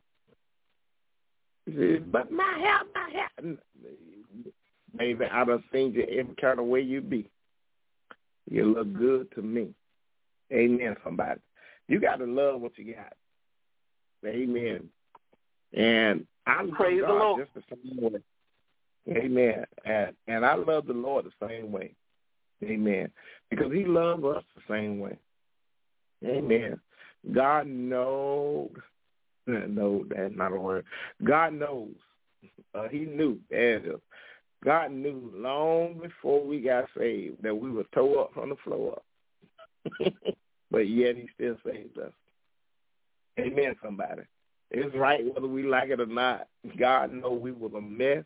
But my hair. Baby, I done seen you every kind of way you be. You look good to me. Amen, somebody. You got to love what you got. Amen. And I love Praise God the Lord. just the same way. Amen. And I love the Lord the same way. Amen. Because he loves us the same way. Amen. God knows. No, that's not a word. God knows. He knew. There it is. God knew long before we got saved that we were tore up from the floor up. But yet he still saved us. Amen, somebody. It's right whether we like it or not. God knows we was a mess.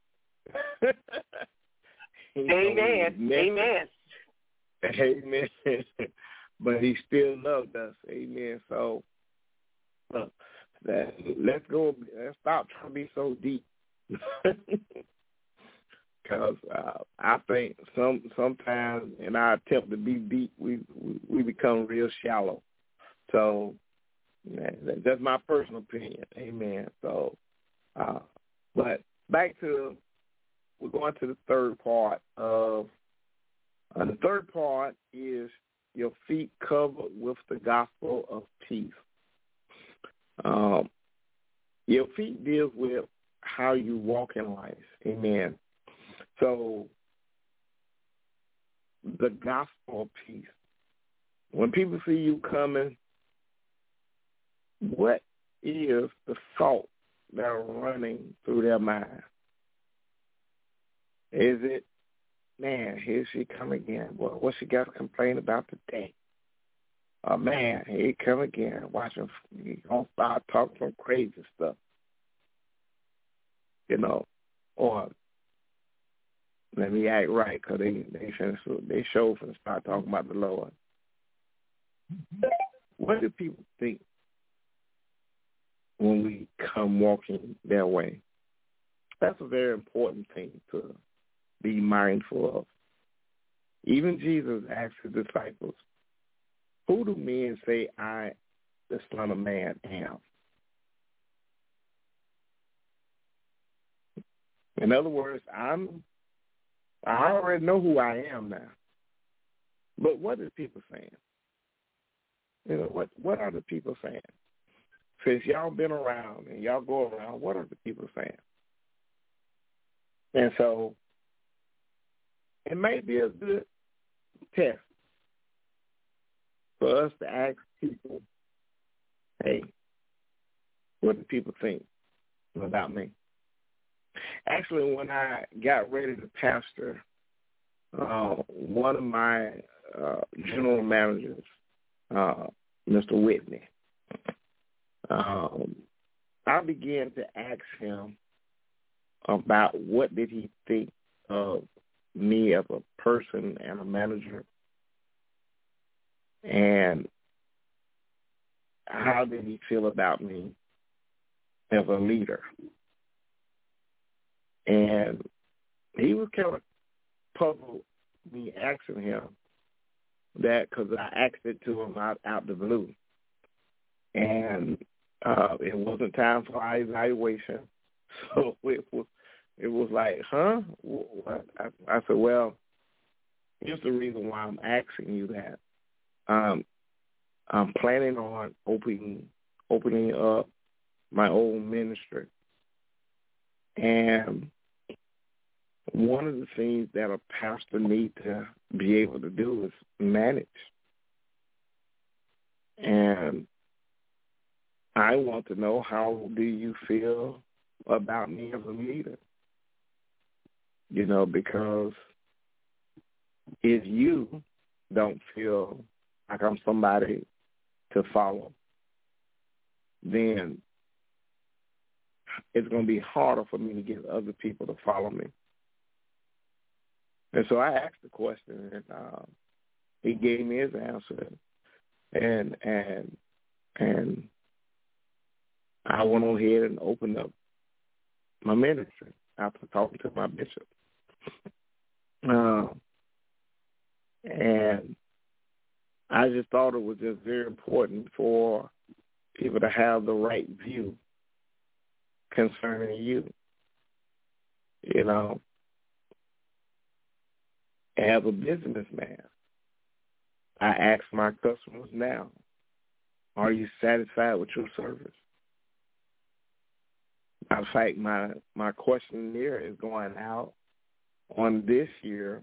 Amen. Amen. Amen. But he still loved us. Amen. So let's stop trying to be so deep. Because I think sometimes in our attempt to be deep, we become real shallow. So that's my personal opinion. Amen. So, but we're going to the third part of, the third part is your feet covered with the gospel of peace. Your feet deals with how you walk in life. Amen. So the gospel of peace. When people see you coming, what is the thought that are running through their mind? Is it, man, here she come again. What she got to complain about today? Man, here he come again. Watch him. He's going to start talking some crazy stuff. Or let me act right, because they show for start talking about the Lord. What do people think when we come walking their way? That's a very important thing to be mindful of. Even Jesus asked his disciples, who do men say I, the Son of Man, am? In other words, I already know who I am now. But what are people saying? What are the people saying? Since y'all been around and y'all go around, what are the people saying? And so it may be a good test for us to ask people, hey, what do people think about me? Actually, when I got ready to pastor, one of my general managers, Mr. Whitney, I began to ask him about what did he think of me as a person and a manager, and how did he feel about me as a leader. And he was kind of puzzled me asking him that because I asked it to him out the blue. And it wasn't time for our evaluation. So it was like, huh? I said, well, here's the reason why I'm asking you that. I'm planning on opening up my own ministry. And one of the things that a pastor needs to be able to do is manage. And I want to know, how do you feel about me as a leader? You know, because if you don't feel like I'm somebody to follow, then it's going to be harder for me to get other people to follow me. And so I asked the question, and he gave me his answer, and I went on ahead and opened up my ministry after talking to my bishop. And I just thought it was just very important for people to have the right view concerning you. You know, as a businessman, I ask my customers now, are you satisfied with your service? In fact, my questionnaire is going out on this year,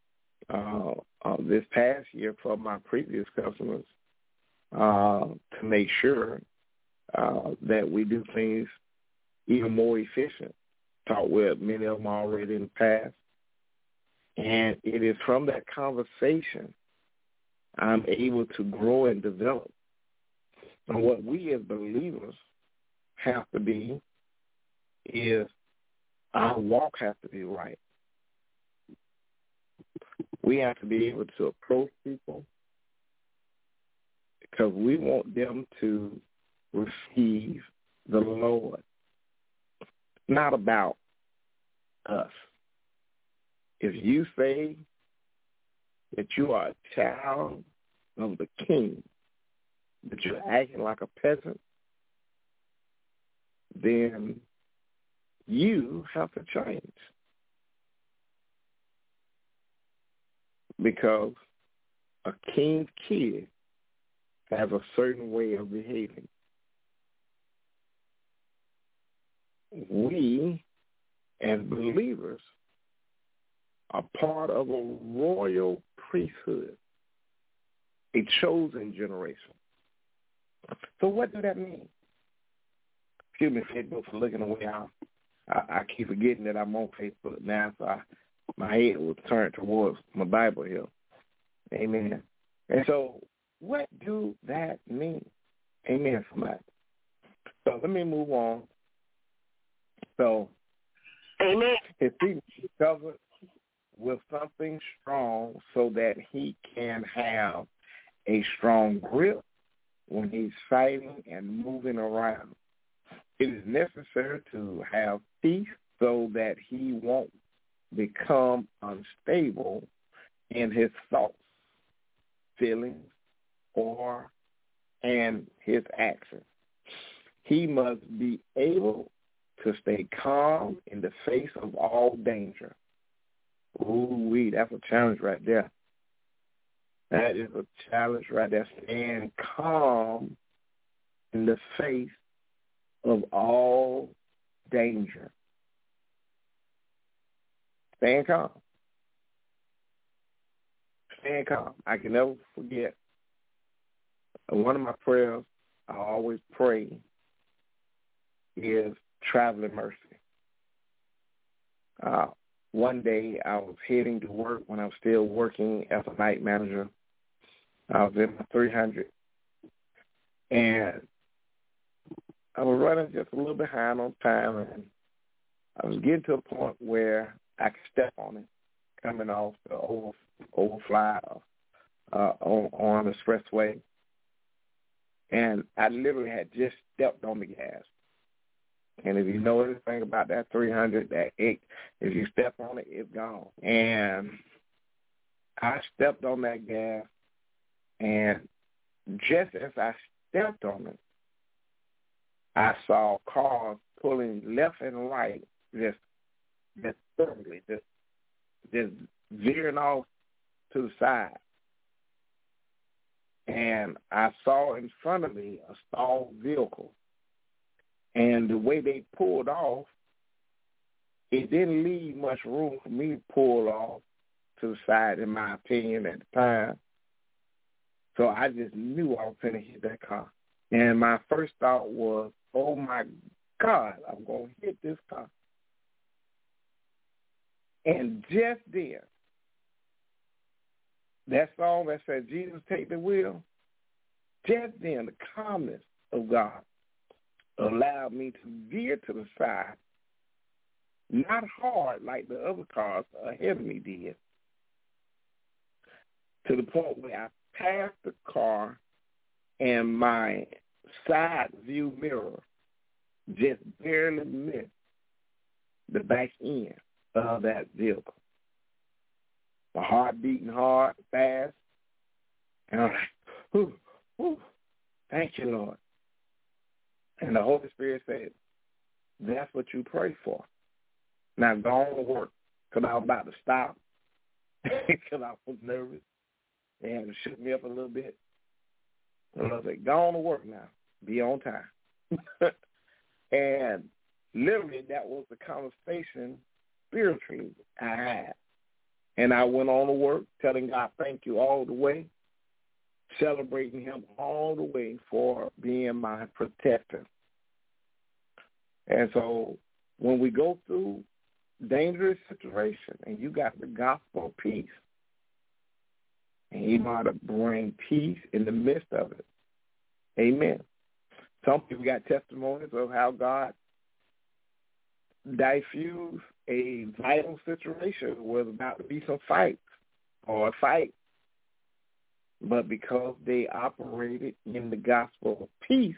this past year for my previous customers to make sure that we do things even more efficient. Talked with many of them already in the past. And it is from that conversation I'm able to grow and develop. And what we as believers have to be is our walk has to be right. We have to be able to approach people because we want them to receive the Lord. Not about us. If you say that you are a child of the King, but you're acting like a peasant, then you have to change. Because a king's kid has a certain way of behaving. We, as believers, are part of a royal priesthood, a chosen generation. So what does that mean? Excuse me, Facebook, for looking away. I keep forgetting that I'm on Facebook now, so my head was turned towards my Bible here. Amen. And so what do that mean? Amen, somebody. So let me move on. So, amen. His feet are covered with something strong so that he can have a strong grip when he's fighting and moving around. It is necessary to have peace so that he won't become unstable in his thoughts, feelings, and his actions. He must be able to stay calm in the face of all danger. Ooh-wee, that's a challenge right there. That is a challenge right there. Stand calm in the face of all danger. Stand calm. Stand calm. I can never forget one of my prayers I always pray is traveling mercy. One day I was heading to work when I was still working as a night manager. I was in my 300, and I was running just a little behind on time, and I was getting to a point where I could step on it coming off the overfly on the expressway. And I literally had just stepped on the gas. And if you know anything about that 300, if you step on it, it's gone. And I stepped on that gas, and just as I stepped on it, I saw cars pulling left and right, just thoroughly, just veering off to the side. And I saw in front of me a stalled vehicle. And the way they pulled off, it didn't leave much room for me to pull off to the side, in my opinion, at the time. So I just knew I was going to hit that car. And my first thought was, oh, my God, I'm going to hit this car. And just then, that song that said, Jesus, take the wheel, just then the calmness of God allowed me to veer to the side, not hard like the other cars ahead of me did, to the point where I passed the car and my side view mirror just barely missed the back end of that vehicle. My heart beating hard, fast, and I'm like, whew, thank you, Lord. And the Holy Spirit said, that's what you pray for. Now go on to work, because I was about to stop, because I was nervous. They had to shoot me up a little bit. And I said, go on to work now. Be on time. And literally that was the conversation spiritually I had. And I went on to work, telling God thank you all the way, celebrating him all the way for being my protector. And so when we go through dangerous situation and you got the gospel of peace, and you know how to bring peace in the midst of it. Amen. Some people got testimonies of how God diffused a vital situation where there's about to be some fights or a fight. But because they operated in the gospel of peace,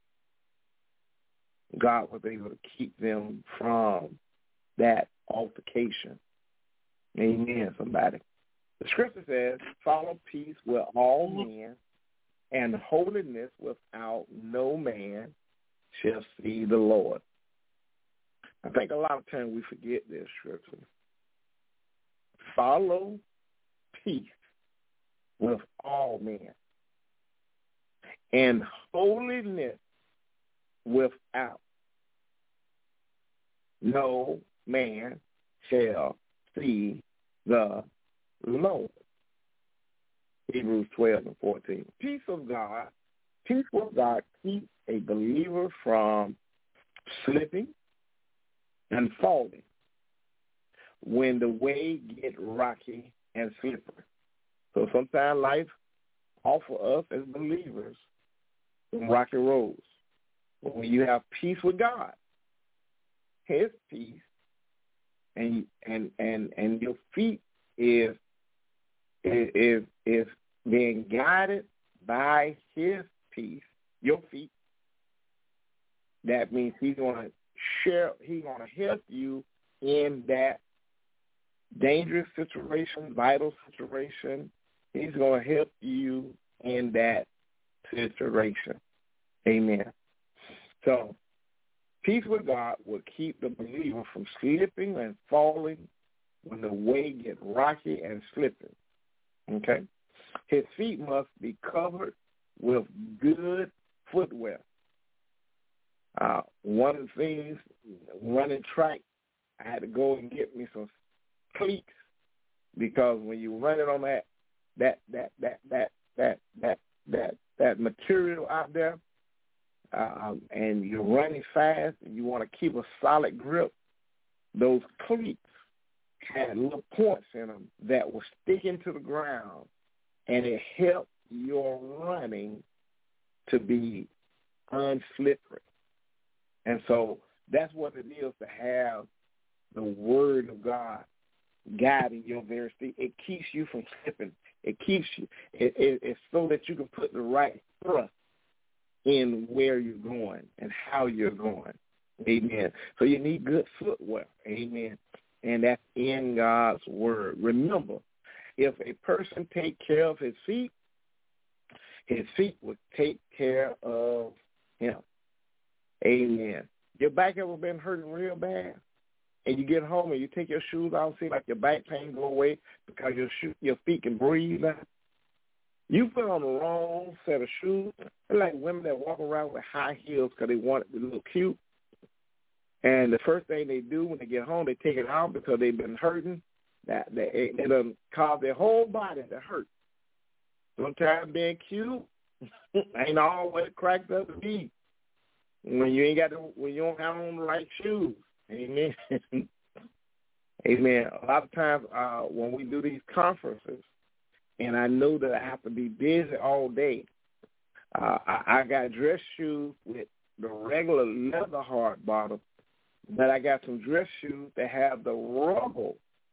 God was able to keep them from that altercation. Amen, somebody. The scripture says, follow peace with all men, and holiness without no man shall see the Lord. I think a lot of times we forget this scripture. Follow peace with all men, and holiness without no man shall see the Lord. Hebrews 12:14. Peace with God keeps a believer from slipping and falling when the way get rocky and slippery. So sometimes life offers us as believers some rocky roads. But when you have peace with God, his peace, and your feet is being guided by his peace, your feet, that means he's going to help you in that dangerous situation, vital situation. He's going to help you in that situation. Amen. So peace with God will keep the believer from slipping and falling when the way gets rocky and slipping. Okay? His feet must be covered with good footwear. One of the things, running track, I had to go and get me some cleats, because when you run it on that material out there, and you're running fast and you want to keep a solid grip, those cleats had little points in them that were sticking to the ground, and it helped your running to be unslippery. And so that's what it is to have the Word of God guiding your very feet. It keeps you from slipping. It keeps you. It's so that you can put the right thrust in where you're going and how you're going. Amen. So you need good footwear. Amen. And that's in God's word. Remember, if a person take care of his feet will take care of him. Amen. Your back ever been hurting real bad? And you get home and you take your shoes off, see like your back pain go away because your feet can breathe now? You put on the wrong set of shoes. They're like women that walk around with high heels because they want it to look cute. And the first thing they do when they get home, they take it out because they've been hurting. It'll cause their whole body to hurt. Sometimes being cute ain't always cracked up to be when you don't have on the right shoes. Amen. Amen. A lot of times when we do these conferences, and I know that I have to be busy all day, I got dress shoes with the regular leather hard bottom, but I got some dress shoes that have the rubber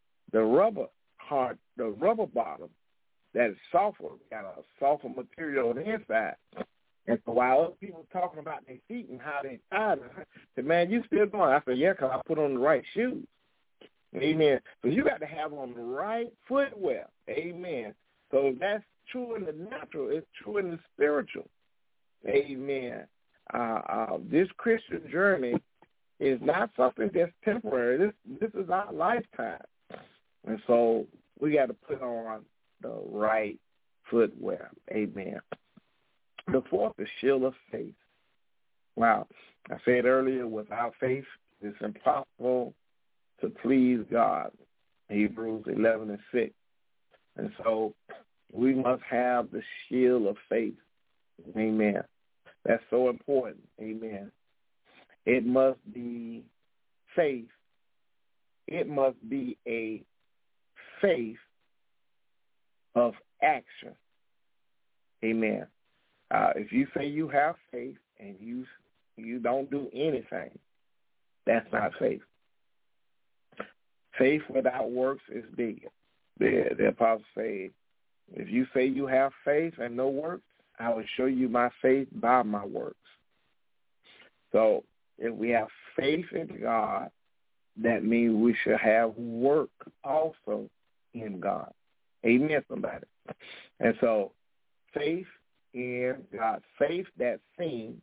bottom that is softer, got a softer material on the inside. And so while other people are talking about their feet and how they tied them, I said, man, you still going? I said, yeah, because I put on the right shoes. Amen. So you got to have on the right footwear. Amen. So that's true in the natural. It's true in the spiritual. Amen. This Christian journey is not something that's temporary. This is our lifetime. And so we got to put on the right footwear. Amen. The fourth is shield of faith. Wow. I said earlier, without faith, it's impossible to please God. Hebrews 11:6. And so we must have the shield of faith. Amen. That's so important. Amen. It must be faith. It must be a faith of action. Amen. If you say you have faith and you don't do anything, that's not faith. Faith without works is dead. The apostle said, if you say you have faith and no works, I will show you my faith by my works. So if we have faith in God, that means we should have work also in God. Amen, somebody. And so faith in God, faith that sees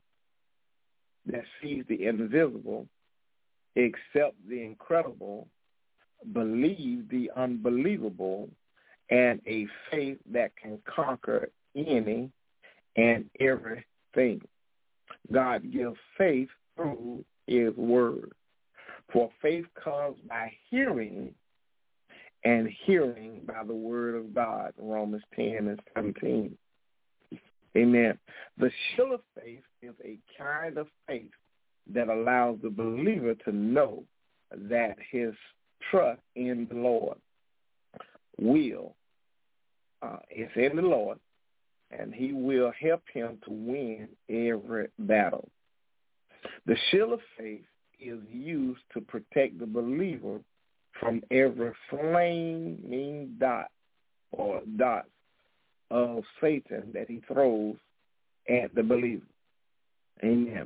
the invisible, accept the incredible, believe the unbelievable, and a faith that can conquer any and everything. God gives faith through his word. For faith comes by hearing, and hearing by the word of God, Romans 10:17. Amen. The shield of faith is a kind of faith that allows the believer to know that his trust in the Lord is in the Lord, and he will help him to win every battle. The shield of faith is used to protect the believer from every flaming dots of Satan that he throws at the believer. Amen.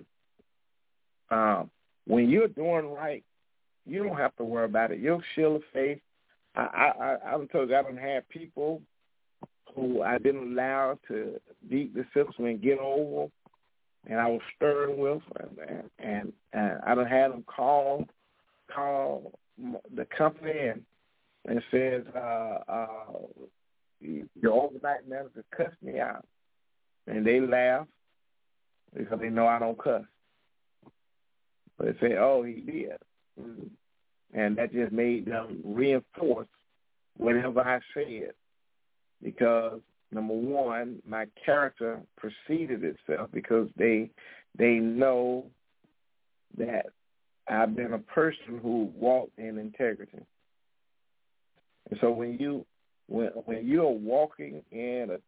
When you're doing right, you don't have to worry about it. Your shield of faith, I'm told I don't have people who I didn't allow to beat the system and get over, and I was stern with, and I done had them call the company and says, your overnight manager cussed me out. And they laugh because they know I don't cuss. But they say, oh, he did. And that just made them reinforce whatever I said. Because, number one, my character preceded itself because they know that I've been a person who walked in integrity. And so when you are walking in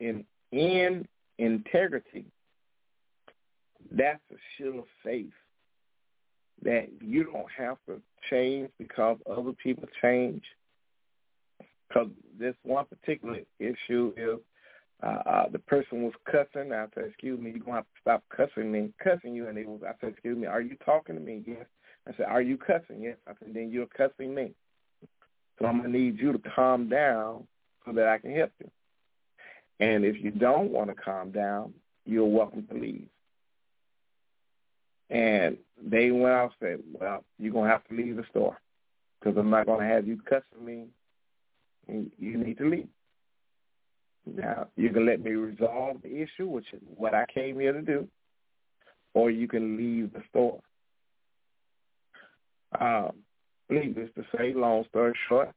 integrity, that's a shield of faith that you don't have to change because other people change. Because this one particular issue is The person was cussing. I said, excuse me, you're going to have to stop cussing you. And I said, excuse me, are you talking to me? Yes. I said, are you cussing? Yes. I said, then you're cussing me. So I'm going to need you to calm down so that I can help you. And if you don't want to calm down, you're welcome to leave. And they went out and said, well, you're going to have to leave the store because I'm not going to have you cussing me. And you need to leave. Now, you can let me resolve the issue, which is what I came here to do, or you can leave the store. Needless to say, long story short,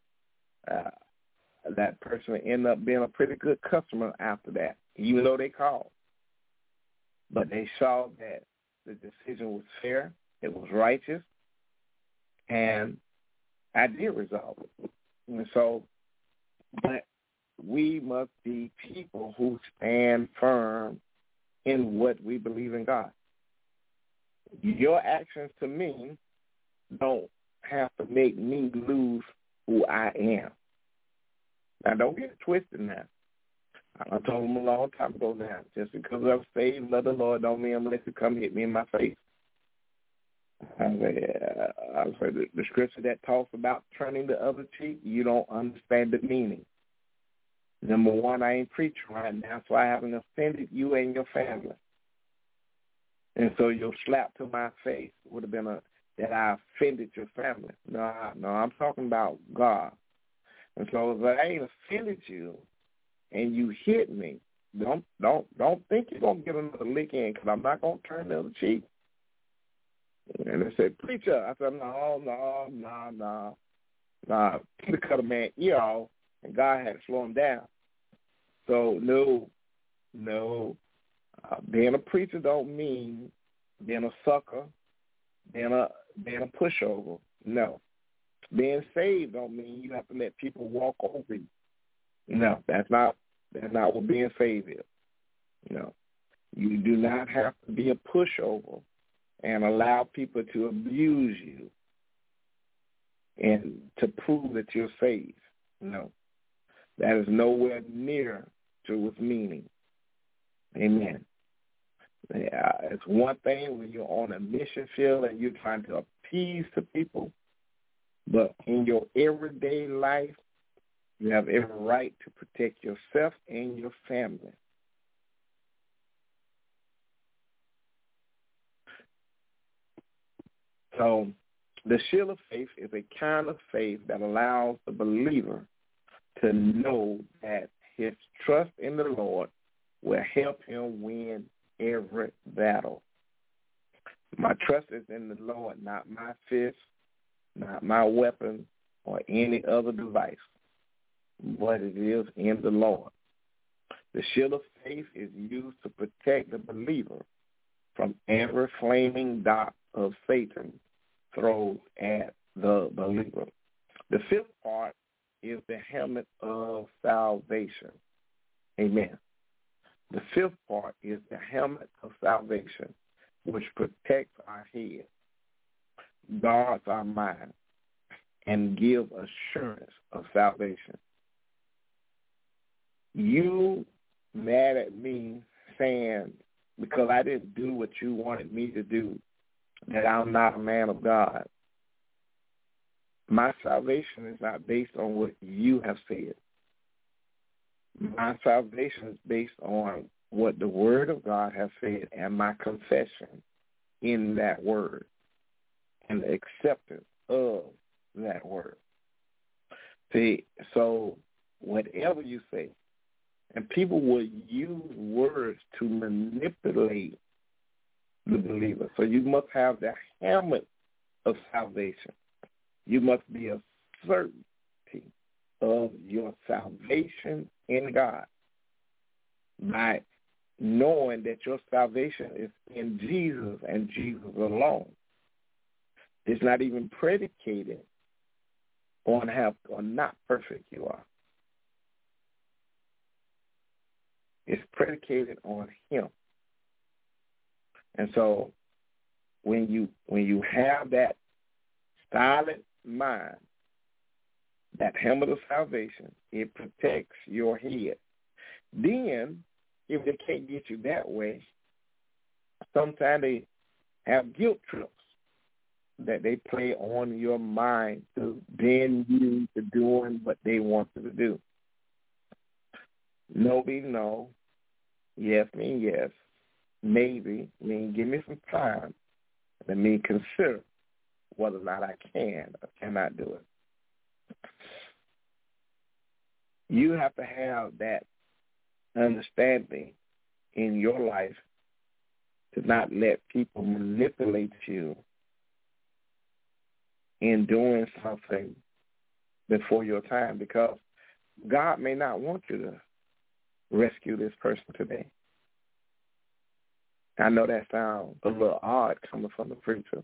that person ended up being a pretty good customer after that, even though they called. But they saw that the decision was fair, it was righteous, and I did resolve it. And so, but we must be people who stand firm in what we believe in God. Your actions to me don't have to make me lose who I am. Now, don't get it twisted now. I told him a long time ago now, just because I'm saved, love the Lord, don't mean I'm going to let you come hit me in my face. I said, the scripture that talks about turning the other cheek, you don't understand the meaning. Number one, I ain't preaching right now, so I haven't offended you and your family. And so your slap to my face would have been that I offended your family. No, I'm talking about God. And so if I ain't offended you and you hit me, don't think you're going to get another lick in because I'm not going to turn the other cheek. And they said, preacher. I said, no. Peter cut a man ear off, and God had to slow him down. So, no. Being a preacher don't mean being a sucker, being a pushover. No. Being saved don't mean you have to let people walk over you. No, that's not what being saved is. No. You do not have to be a pushover and allow people to abuse you and to prove that you're saved. No. That is nowhere near to its meaning. Amen. It's one thing when you're on a mission field and you're trying to appease the people, but in your everyday life, you have every right to protect yourself and your family. So the shield of faith is a kind of faith that allows the believer to know that his trust in the Lord will help him win every battle. My trust is in the Lord, not my fist, not my weapon, or any other device, but it is in the Lord. The shield of faith is used to protect the believer from every flaming dart of Satan thrown at the believer. The fifth part is the helmet of salvation. Amen. The fifth part is the helmet of salvation, which protects our head, guards our mind, and gives assurance of salvation. You mad at me saying, because I didn't do what you wanted me to do, that I'm not a man of God. My salvation is not based on what you have said. My salvation is based on what the Word of God has said and my confession in that Word and the acceptance of that Word. See, so whatever you say, and people will use words to manipulate the believer. So you must have the helmet of salvation. You must be a certainty of your salvation in God by knowing that your salvation is in Jesus and Jesus alone. It's not even predicated on how or not perfect you are. It's predicated on Him. And so when you have that silent mind, that helmet of salvation, it protects your head. Then, if they can't get you that way, sometimes they have guilt trips that they play on your mind to bend you to doing what they want you to do. No mean no. Yes mean yes. Maybe mean give me some time. Let me consider whether or not I can or cannot do it. You have to have that understanding in your life to not let people manipulate you in doing something before your time, because God may not want you to rescue this person today. I know that sounds a little odd coming from the preacher,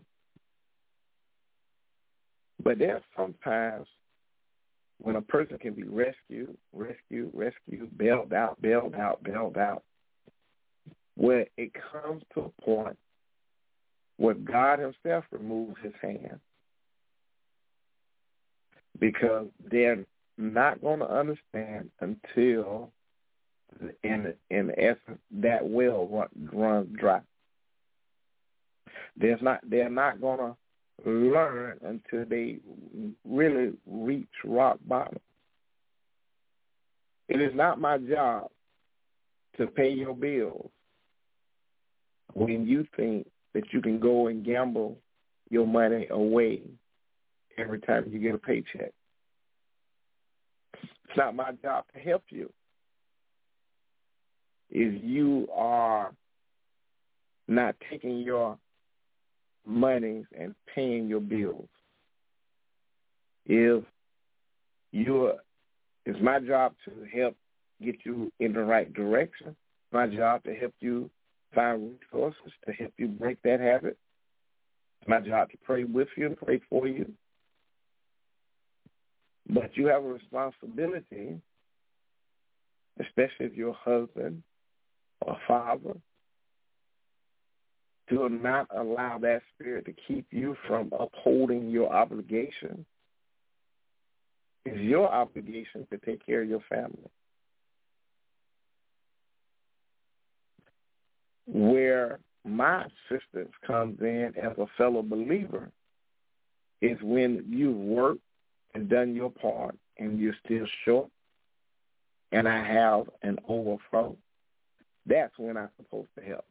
but there are some times when a person can be rescued, bailed out, where it comes to a point where God himself removes his hand, because they're not going to understand until, in essence, that well runs dry. They're not going to learn until they really reach rock bottom. It is not my job to pay your bills when you think that you can go and gamble your money away every time you get a paycheck. It's not my job to help you if you are not taking your monies and paying your bills. It's my job to help get you in the right direction. It's my job to help you find resources to help you break that habit. It's my job to pray with you and pray for you. But you have a responsibility, especially if you're a husband or father, to not allow that spirit to keep you from upholding your obligation. It's your obligation to take care of your family. Where my assistance comes in as a fellow believer is when you've worked and done your part and you're still short and I have an overflow. That's when I'm supposed to help.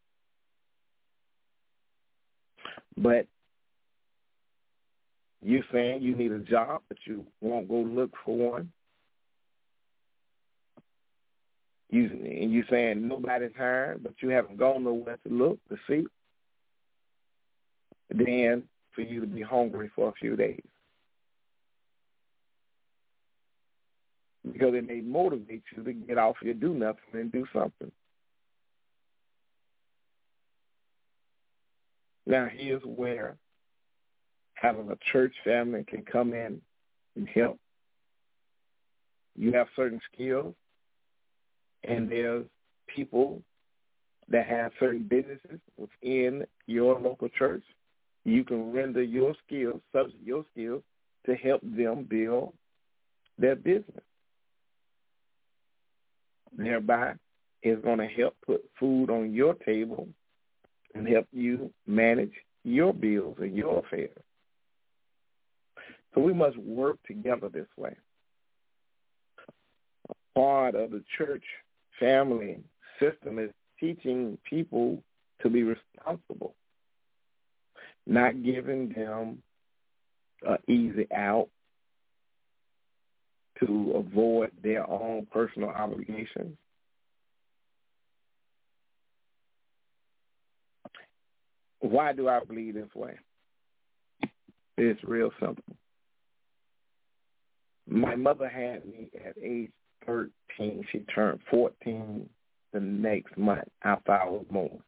But you saying you need a job, but you won't go look for one. You saying nobody's hiring, but you haven't gone nowhere to look, to see. Then for you to be hungry for a few days. Because it may motivate you to get off your do nothing and do something. Now here's where having a church family can come in and help. You have certain skills, and there's people that have certain businesses within your local church. You can render your skills, subject your skills, to help them build their business. Thereby, it's going to help put food on your table and help you manage your bills and your affairs. So we must work together this way. Part of the church family system is teaching people to be responsible, not giving them an easy out to avoid their own personal obligations. Why do I believe this way? It's real simple. My mother had me at age 13. She turned 14 the next month after I was born.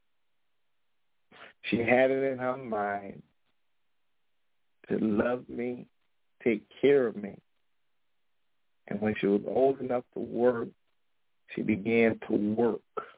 She had it in her mind to love me, take care of me. And when she was old enough to work, she began to work,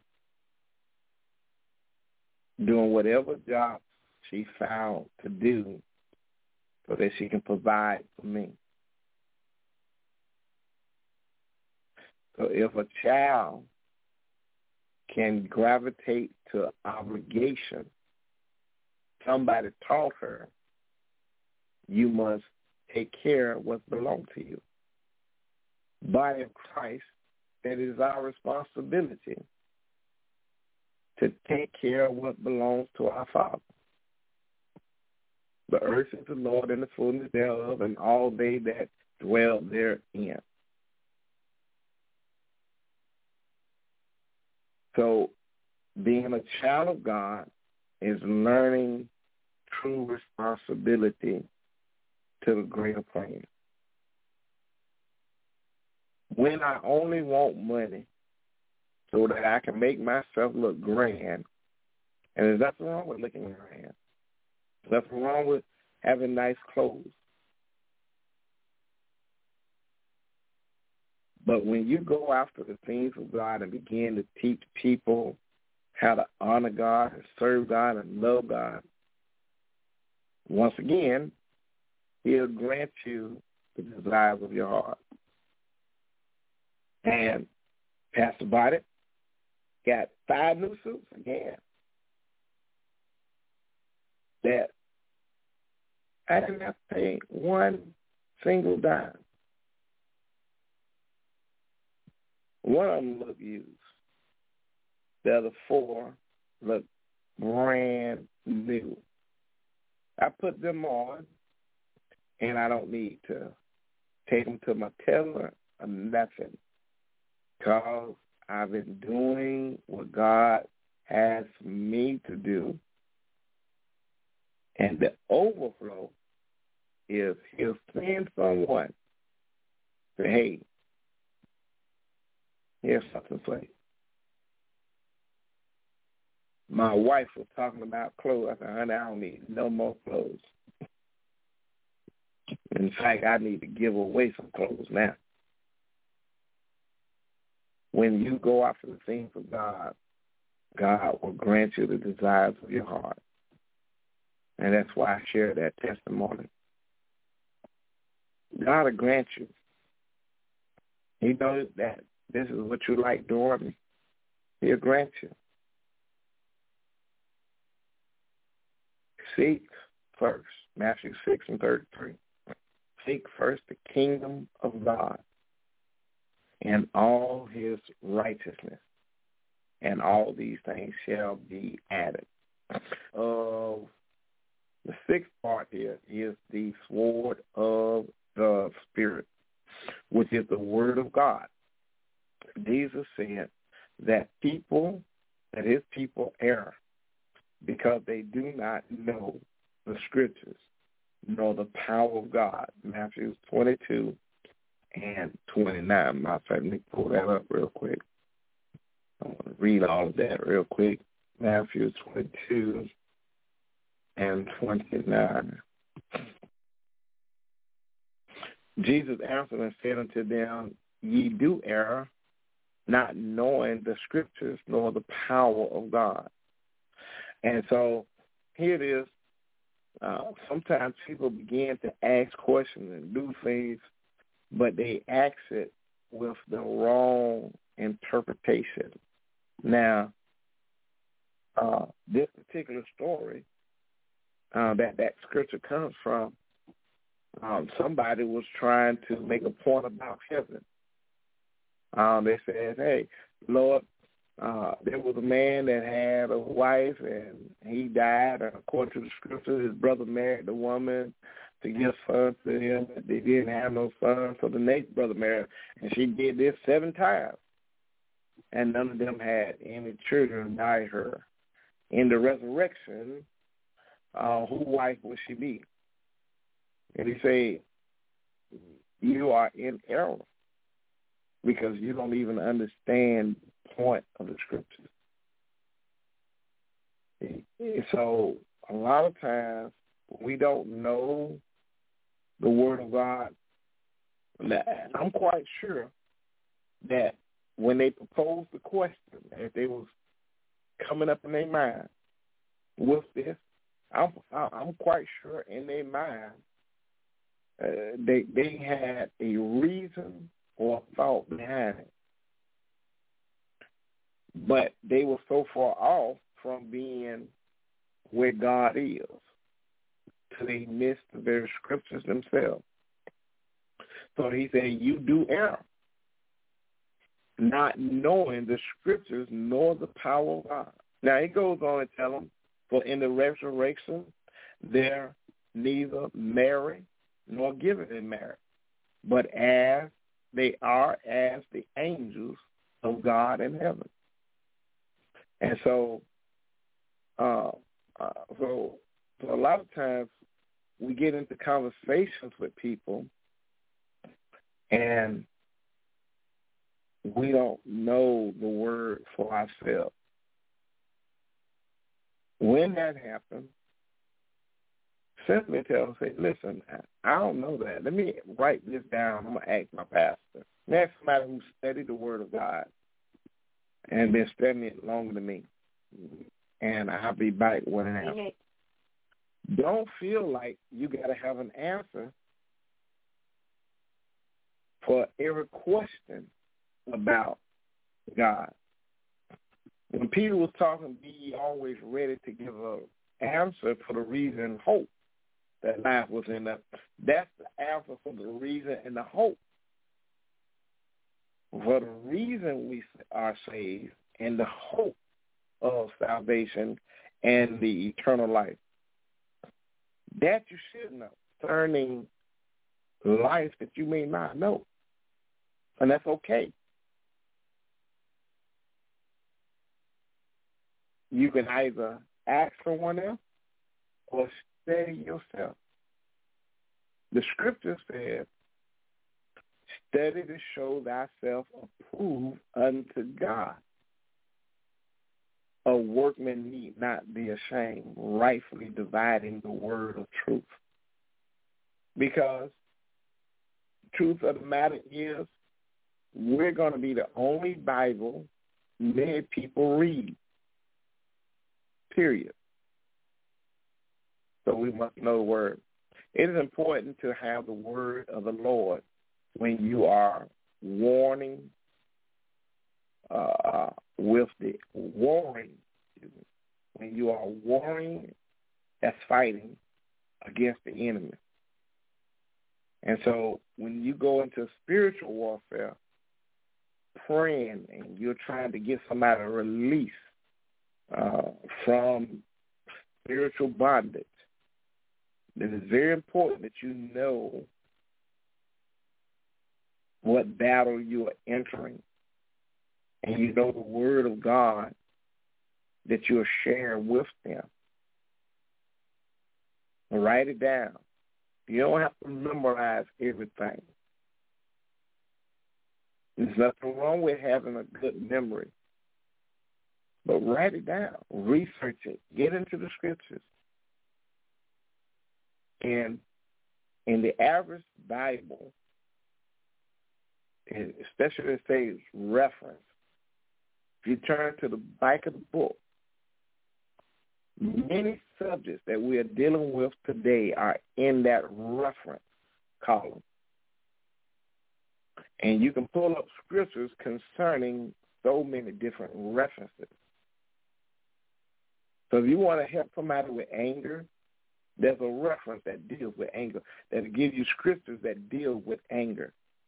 doing whatever job she found to do so that she can provide for me. So if a child can gravitate to obligation, somebody taught her, you must take care of what belongs to you. Body of Christ, that is our responsibility to take care of what belongs to our Father. The earth is the Lord and the fullness thereof, and all they that dwell therein. So being a child of God is learning true responsibility to the greater plan. When I only want money so that I can make myself look grand, and there's nothing wrong with looking grand. There's nothing wrong with having nice clothes. But when you go after the things of God and begin to teach people how to honor God and serve God and love God, once again, He'll grant you the desires of your heart. And Pastor Body got 5 new suits again that I didn't have to pay one single dime. One of them looked used. The other 4 looked brand new. I put them on, and I don't need to take them to my tailor or nothing, because I've been doing what God has me to do, and the overflow is He'll send someone say, hey, here's something for you. My wife was talking about clothes. I said, honey, I don't need no more clothes. In fact, I need to give away some clothes now. When you go after the things of God, God will grant you the desires of your heart. And that's why I share that testimony. God will grant you. He knows that this is what you like doing. He'll grant you. Seek first, Matthew 6:33. Seek first the kingdom of God and all His righteousness, and all these things shall be added. The 6th part here is the sword of the Spirit, which is the word of God. Jesus said that His people err because they do not know the Scriptures, nor the power of God. Matthew 22 and 29. Matter of fact, let me pull that up real quick. I want to read all of that real quick. Matthew 22 and 29. Jesus answered and said unto them, ye do err, not knowing the Scriptures nor the power of God. And so here it is. Sometimes people begin to ask questions and do things, but they ask it with the wrong interpretation. Now, this particular story that scripture comes from, somebody was trying to make a point about heaven. They said, hey, Lord, there was a man that had a wife, and he died. And according to the scripture, his brother married the woman to give sons to him. They didn't have no sons, so the next brother married, and she did this 7 times. And none of them had any children by her. In the resurrection, whose wife would she be? And he said, you are in error because you don't even understand the point of the scriptures. So a lot of times we don't know the word of God. I'm quite sure that when they proposed the question, if they was coming up in their mind with this, I'm quite sure in their mind they had a reason or a thought behind it. but they were so far off from being where God is, so they missed the very scriptures themselves. So he said, you do err, not knowing the scriptures nor the power of God. Now he goes on to tell them, for in the resurrection there neither marry nor giveth in marriage, but as they are as the angels of God in heaven. And so a lot of times we get into conversations with people and we don't know the word for ourselves. When that happens, simply tell them, say, listen, I don't know that. Let me write this down. I'm going to ask my pastor. That's somebody who studied the word of God and been studying it longer than me. And I'll be back with an answer. Don't feel like you got to have an answer for every question about God. When Peter was talking, be ye always ready to give an answer for the reason and hope that life was in us. That's the answer for the reason and the hope. For the reason we are saved and the hope of salvation and the eternal life. That you should know, concerning life that you may not know. And that's okay. You can either ask someone else or study yourself. The scripture says, study to show thyself approved unto God. A workman need not be ashamed, rightfully dividing the word of truth. Because the truth of the matter is, we're going to be the only Bible many people read. Period. So we must know the word. It is important to have the word of the Lord when you are warring, when you are warring, that's fighting against the enemy. And so when you go into spiritual warfare, praying and you're trying to get somebody released from spiritual bondage, then it's very important that you know what battle you are entering and you know the word of God that you're sharing with them. Write it down. You don't have to memorize everything. There's nothing wrong with having a good memory. But write it down. Research it. Get into the scriptures. And in the average Bible, especially it says reference, if you turn to the back of the book, many subjects that we are dealing with today are in that reference column. And you can pull up scriptures concerning so many different references. So if you want to help somebody with anger, there's a reference that deals with anger, that gives you scriptures that deal with anger.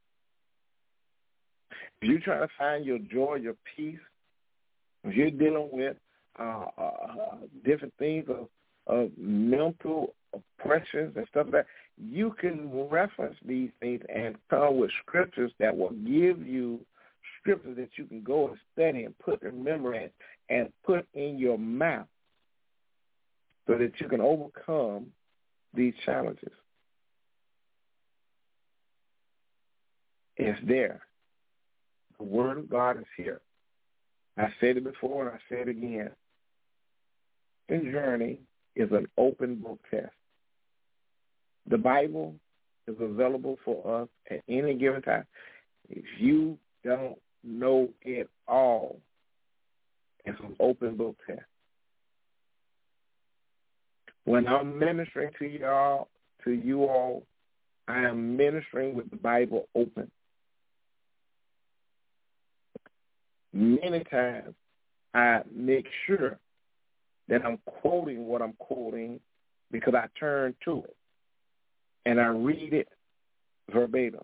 If you're trying to find your joy, your peace, if you're dealing with different things of mental oppressions and stuff like that, you can reference these things and come with scriptures that will give you scriptures that you can go and study and put in memory and put in your mouth so that you can overcome these challenges. It's there. The word of God is here. I said it before and I say it again. The journey is an open book test. The Bible is available for us at any given time. If you don't know it all, it's an open book test. When I'm ministering to you all, I am ministering with the Bible open. Many times I make sure that I'm quoting what I'm quoting because I turn to it and I read it verbatim.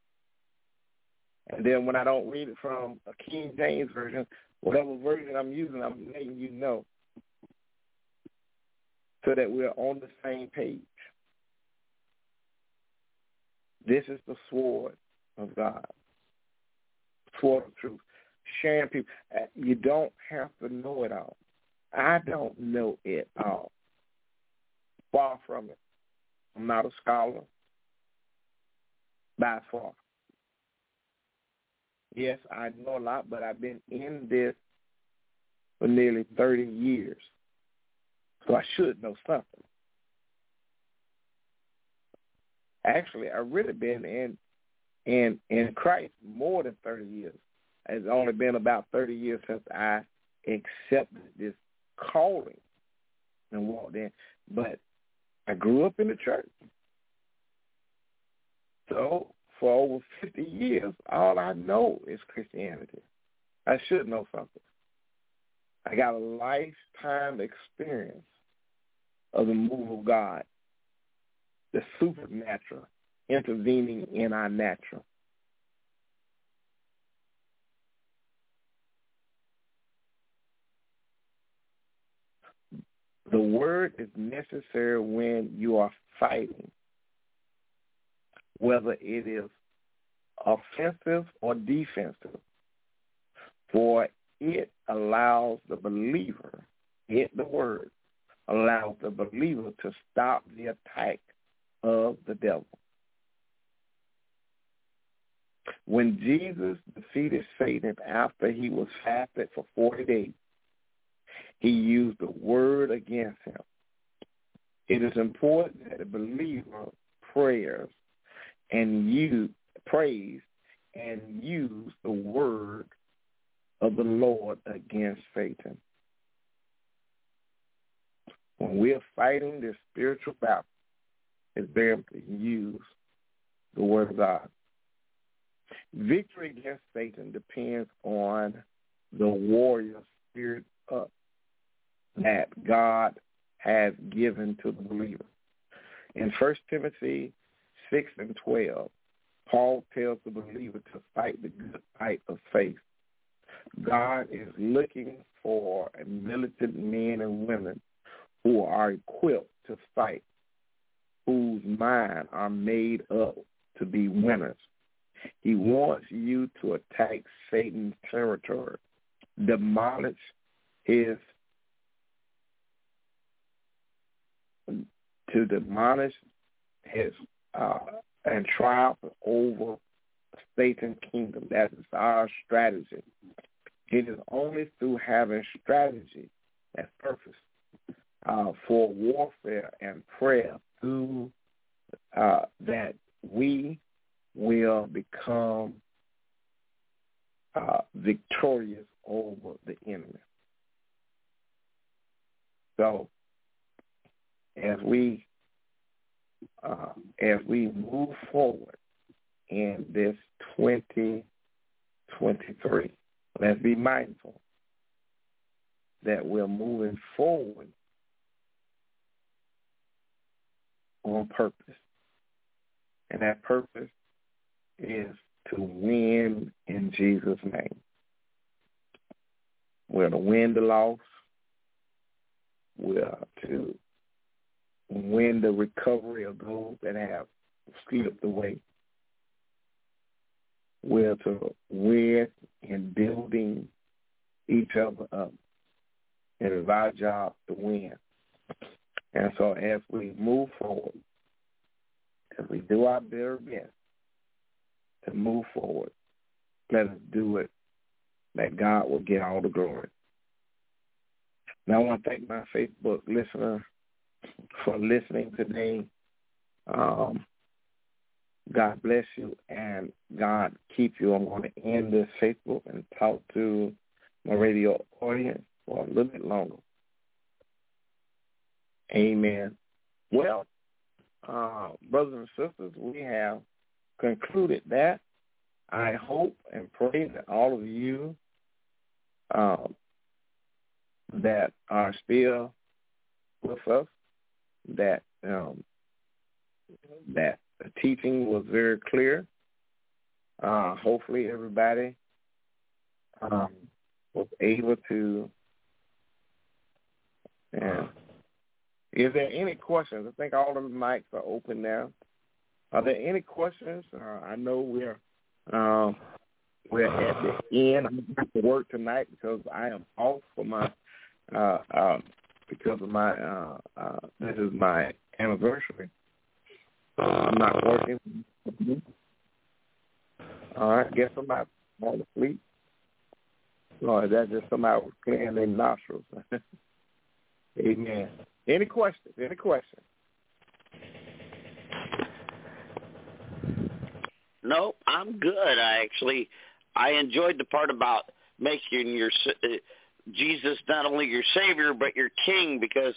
And then when I don't read it from a King James version, whatever version I'm using, I'm letting you know so that we're on the same page. This is the sword of God, sword of truth. Sharing people. You don't have to know it all. I don't know it all. Far from it. I'm not a scholar by far. Yes, I know a lot, but I've been in this for nearly 30 years. So I should know something. Actually, I've really been in Christ more than 30 years. It's only been about 30 years since I accepted this calling and walked in. But I grew up in the church. So for over 50 years, all I know is Christianity. I should know something. I got a lifetime experience of the move of God, the supernatural intervening in our natural. The word is necessary when you are fighting, whether it is offensive or defensive, for it allows the believer, the word, allows the believer to stop the attack of the devil. When Jesus defeated Satan after he was fasted for 40 days, he used the word against him. It is important that the believer prays and use the word of the Lord against Satan. When we're fighting this spiritual battle, it's very important to use the word of God. Victory against Satan depends on the warrior spirit that God has given to the believer. In 1 Timothy 6:12, Paul tells the believer to fight the good fight of faith. God is looking for militant men and women who are equipped to fight, whose minds are made up to be winners. He wants you to attack Satan's territory, demolish his and triumph over Satan's kingdom. That is our strategy. It is only through having strategy and purpose for warfare and prayer through that we will become victorious over the enemy. So as we move forward in this 2023, let's be mindful that we're moving forward on purpose. And that purpose is to win in Jesus' name. We're to win the loss. We're to win the recovery of those that have slipped away. We're to win in building each other up. It is our job to win. And so as we move forward, as we do our very best to move forward, let us do it that God will get all the glory. Now I want to thank my Facebook listener for listening today. God bless you and God keep you. I'm going to end this Facebook and talk to my radio audience for a little bit longer. Amen. Well, brothers and sisters, we have concluded that. I hope and pray that all of you that are still with us, that that the teaching was very clear. Hopefully everybody was able to. Is there any questions? I think all the mics are open now. Are there any questions? I know we're at the end. I'm going to work tonight because I am off for my because of my this is my anniversary. I'm not working. All right, guess somebody fall asleep. Or that's just somebody was clearing their nostrils. Amen. Any questions? Any questions? No, I'm good. I enjoyed the part about making your Jesus not only your Savior but your King, because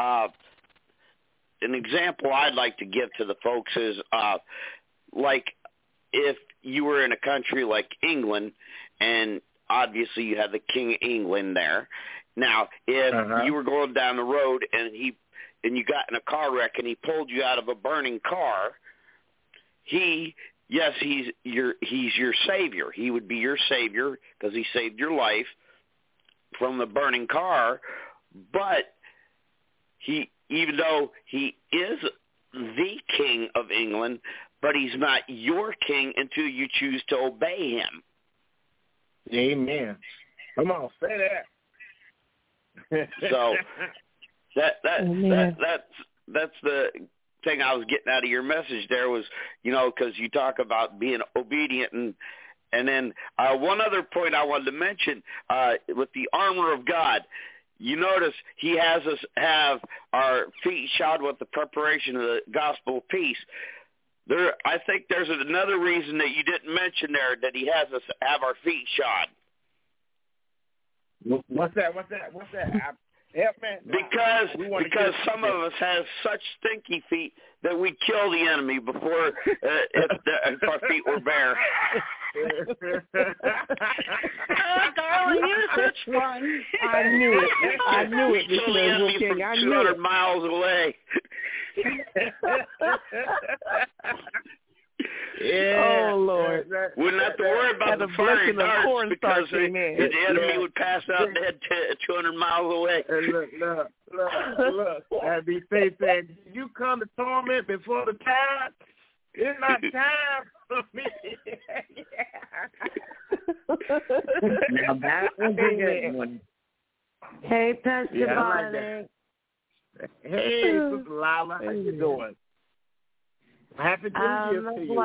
an example I'd like to give to the folks is like if you were in a country like England, and obviously you have the King of England there. Now, if you were going down the road and you got in a car wreck and he pulled you out of a burning car, he's your Savior. He would be your Savior because he saved your life from the burning car. But even though he is the King of England, but he's not your king until you choose to obey him. Amen. Come on, say that. So that's the thing I was getting out of your message there was, because you talk about being obedient, and then one other point I wanted to mention with the armor of God. You notice he has us have our feet shod with the preparation of the gospel of peace. I think there's another reason that you didn't mention there, that he has us have our feet shod. What's that? Because some of us have such stinky feet that we kill the enemy before if our feet were bare. Darling, you're such fun. I knew it. Kill the enemy from 200 miles away. Yeah. Oh, Lord. Wouldn't have to worry about the fiery darts because the enemy would pass out dead 200 miles away. Look. As he said, you come to torment before the time. It's not time for me. Now that was a good one. Hey, Pastor Bonnie. Hey, Sister Lila, how you doing? Happy New Year to you.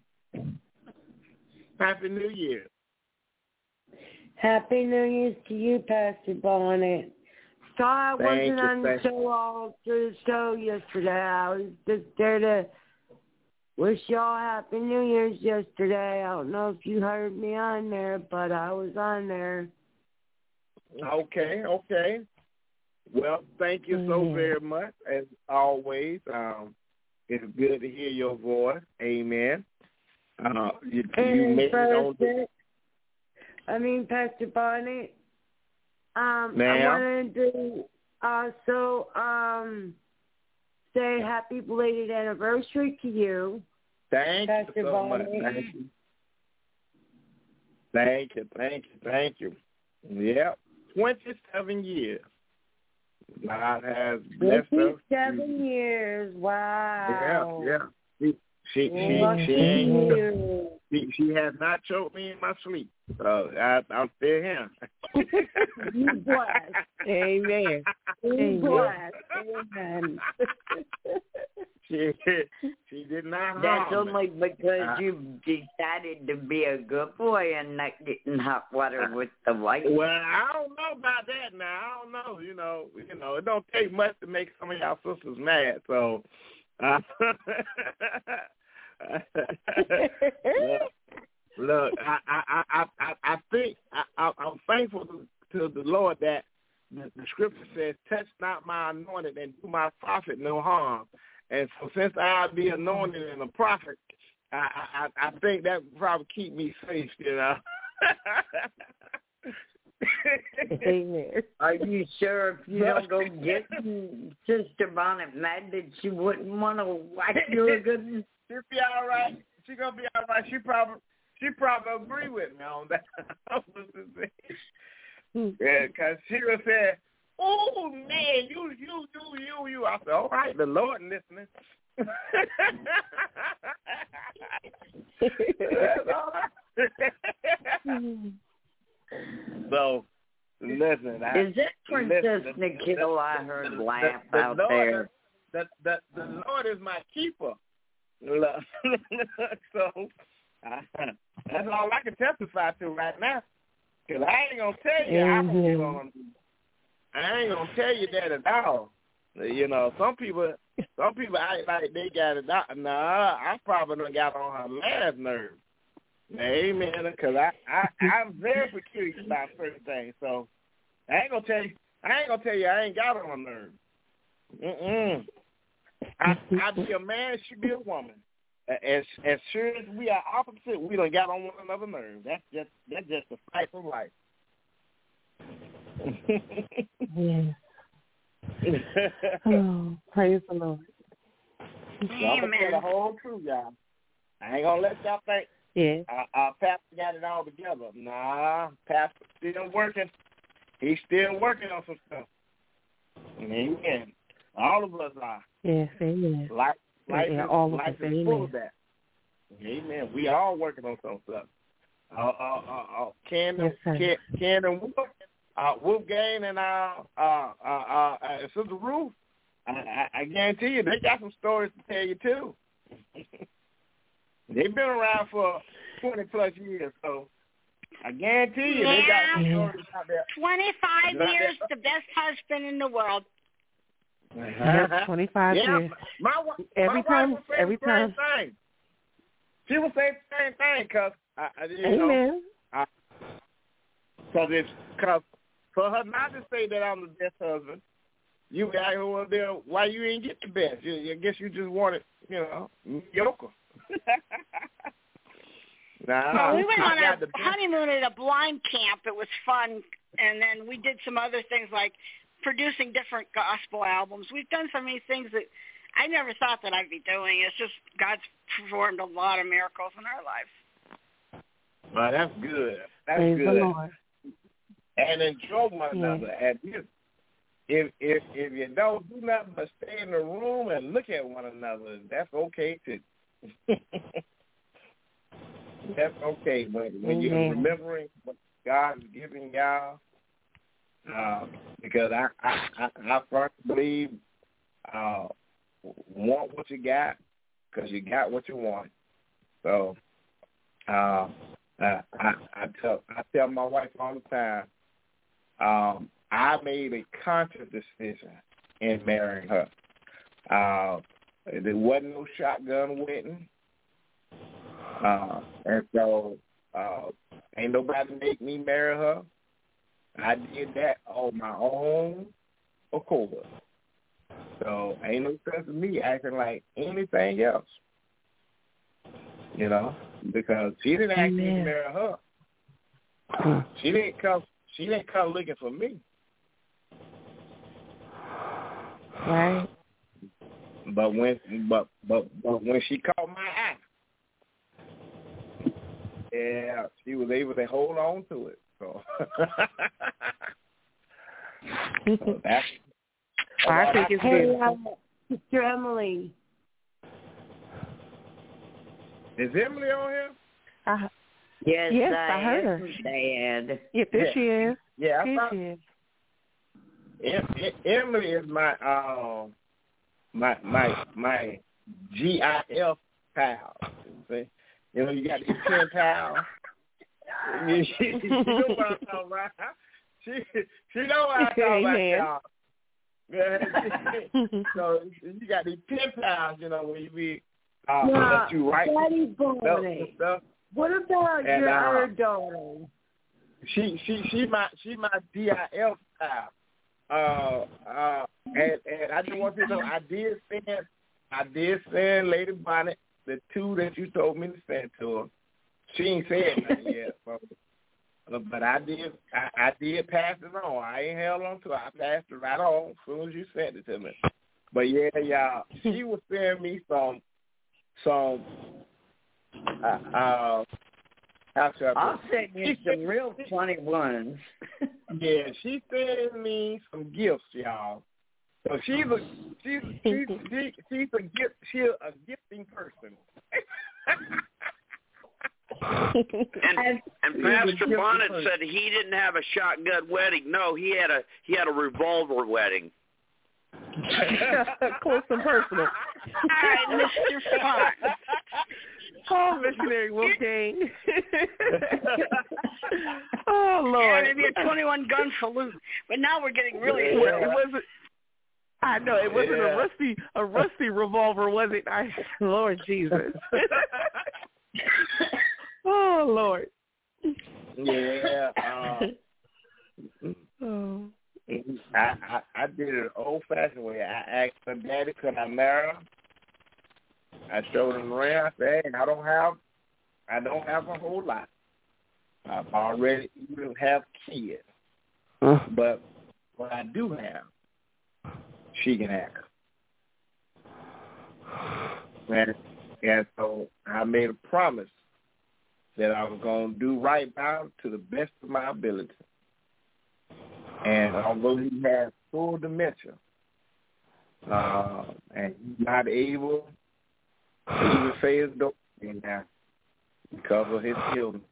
Happy New Year. Happy New Year to you, Pastor Bonnet. Sorry I wasn't on the show all through the show yesterday. I was just there to wish y'all Happy New Year's yesterday. I don't know if you heard me on there, but I was on there. Okay. Well, thank you so very much, as always. It's good to hear your voice. Amen. You made Pastor Bonnet, I wanted to also say happy belated anniversary to you. Thank you so much. Thank you. Yep, 27 years. God has blessed us. 27 years. Wow. Yeah. She has not choked me in my sleep. So I'm still here. You blessed. Amen. You blessed. Amen. She did not. That's only because you decided to be a good boy and not getting hot water with the wife. Well, I don't know about that now. I don't know. You know, it don't take much to make some of y'all sisters mad. So, look, I think I'm thankful to the Lord that the scripture says, "Touch not my anointed and do my prophet no harm." And so, since I be anointed and a prophet, I think that would probably keep me safe, you know. Amen. Are you sure if you don't go get Sister Bonnet mad that she wouldn't want to whack you a good? She'll be all right. She's gonna be all right. She probably agree with me on that. Yeah, because she was saying, "Oh man, you." I said, "All right, the Lord listening." So, listen. Is that Princess Nikhil I heard laugh out there? The Lord is my keeper. So, that's all I can testify to right now. Because I ain't going to tell you. I ain't gonna tell you that at all. You know, some people act like they got it out. Nah, I probably done got on her last nerve. Amen. Because I'm very peculiar about certain things. So I ain't gonna tell you I ain't got on her nerve. I be a man, she be a woman. As sure as we are opposite, we done got on one another's nerves. That's just the fight of life. Yeah. Oh, praise the Lord. So I'm gonna tell the whole truth, y'all. I ain't gonna let y'all think Pastor got it all together. Nah, Pastor's still working. He's still working on some stuff. Amen. All of us are. Yes, amen. Life all of us, is full of that. Amen. We all working on some stuff. Ken and Wolfgang and Sister Ruth, I guarantee you they got some stories to tell you too. They've been around for 20 plus years, so I guarantee you they got some stories out there. 25 years, the best husband in the world. Yes, 25 years. Every time. Thing. She would say the same thing because amen. Because for her not to say that I'm the best husband, you got her over there. Why you ain't get the best? I guess you just wanted, mediocre. Well, we went on our honeymoon at a blind camp. It was fun, and then we did some other things like producing different gospel albums. We've done so many things that I never thought that I'd be doing. It's just God's performed a lot of miracles in our lives. Well, that's good. That's Praise good. the Lord. And enjoy one another. And if you don't do nothing but stay in the room and look at one another, that's okay too. That's okay. When you're remembering what God is giving y'all, because I first believe want what you got because you got what you want. So I tell my wife all the time, I made a conscious decision in marrying her. There wasn't no shotgun wedding. And so ain't nobody make me marry her. I did that on my own accord. So ain't no sense of me acting like anything else. Because she didn't ask me to marry her. She didn't come looking for me. Right. But when she caught my eye, yeah, she was able to hold on to it. So, that's I think it's good. Sister Emily. Is Emily on here? Yes, I heard her. Dad. Yeah, there she is. Yeah, she is. Emily is my GIF pal. See? You got these 10 pals. She know what I'm talking about. She know what I'm talking about, y'all. So you got these 10 pals, when you be that you write stuff. What about your daughter? She my DIF pal. And I just want you to know I did send Lady Bonnet the 2 that you told me to send to her. She ain't said nothing yet. But I did pass it on. I ain't held on to it. I passed it right on as soon as you sent it to me. But yeah, y'all, she was sending me some I'll send you some real funny ones. Yeah, she sent me some gifts, y'all. So she's a gifting person. and Pastor Bonnet said he didn't have a shotgun wedding. No, he had a revolver wedding. Close and personal. All right, Mr. Fox. Oh, Missionary Wolfgang. Oh, Lord. Maybe a 21-gun salute. But now we're getting really... It wasn't... I know, it wasn't a rusty revolver, was it? Lord Jesus. Oh, Lord. Yeah. I did it an old-fashioned way. I asked her daddy, could I marry her? I showed him around. I said, hey, I don't have a whole lot. I've already even have kids. But what I do have, she can have. And so I made a promise that I was going to do right by her to the best of my ability. And although he has full dementia, and he's not able to even say his door now because of his illness,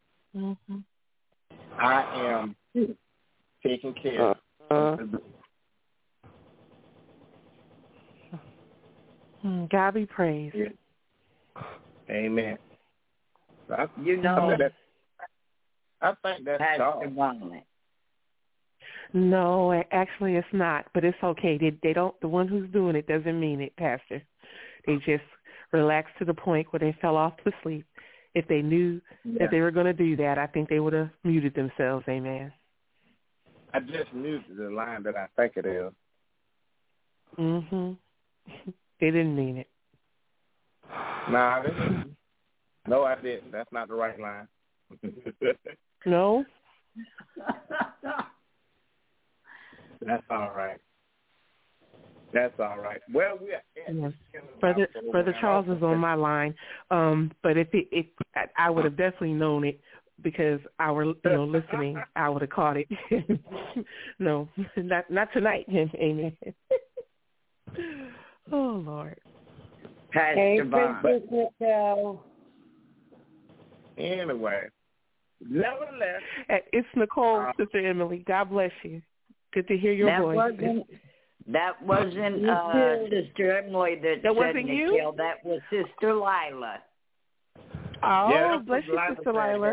I am taking care of him. God be praised. Yeah. Amen. I think that's all. No, actually it's not, but it's okay. They don't. The one who's doing it doesn't mean it, Pastor. They just relaxed to the point where they fell off to sleep. If they knew that they were going to do that, I think they would have muted themselves. Amen. I just muted the line that I think it is. They didn't mean it. Nah, they didn't. No, I didn't. That's not the right line. No? That's all right. That's all right. Well, Brother Charles is on my line, but if I would have definitely known it because I were listening. I would have caught it. No, not tonight. Amen. Oh Lord. Pastor Bond. Anyway, nevertheless, it's Nicole, Sister Emily. God bless you. Good to hear your voice. That wasn't Sister Emily that said wasn't you? Nikhil. That was Sister Lila. Oh, bless you, Sister Lila.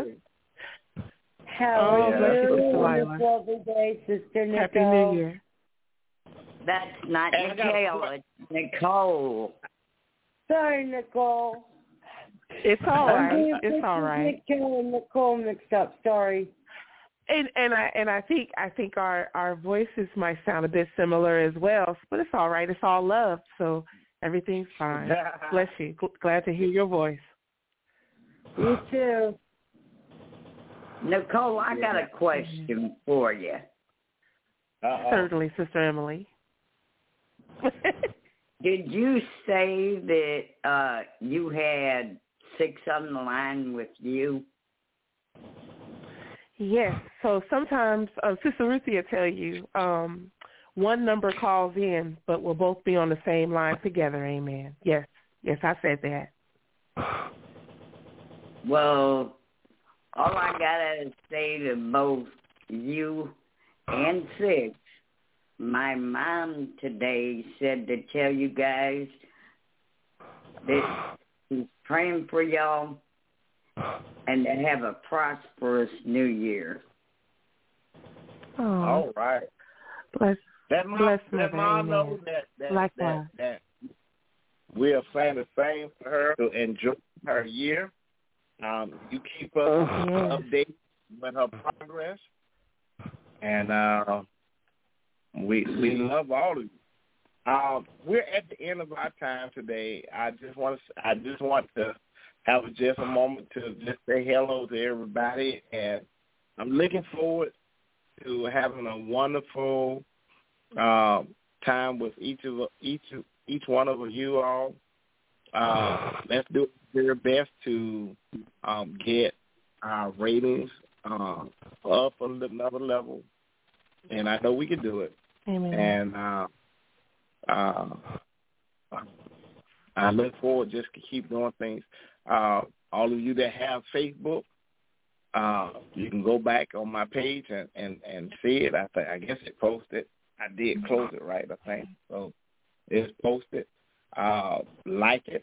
Bless you, Sister Lila. Sister Nicole. Happy New Year. That's not Nikhil. It's Nicole. Sorry, Nicole. It's all right. It's all right. Nikhil and Nicole mixed up. Sorry. And I think our voices might sound a bit similar as well, but it's all right. It's all love, so everything's fine. Bless you. Glad to hear your voice. You too. Nicole, I got a question for you. Certainly, Sister Emily. Did you say that you had 6 on the line with you? Yes. So sometimes Sister Ruthie will tell you one number calls in, but we'll both be on the same line together. Amen. Yes. Yes, I said that. Well, all I got to say to both you and 6, my mom today said to tell you guys that she's praying for y'all and to have a prosperous new year. Oh. All right. Let mom know that we are saying the same for her to enjoy her year. You keep us updated with her progress, and we love all of you. We're at the end of our time today. I just want to have just a moment to just say hello to everybody and I'm looking forward to having a wonderful time with each one of you all. Let's do our best to get our ratings up another level, and I know we can do it. Amen. And I look forward just to keep doing things. All of you that have Facebook, you can go back on my page and see it. I guess it posted. I did close it, right, I think. So it's posted. Like it.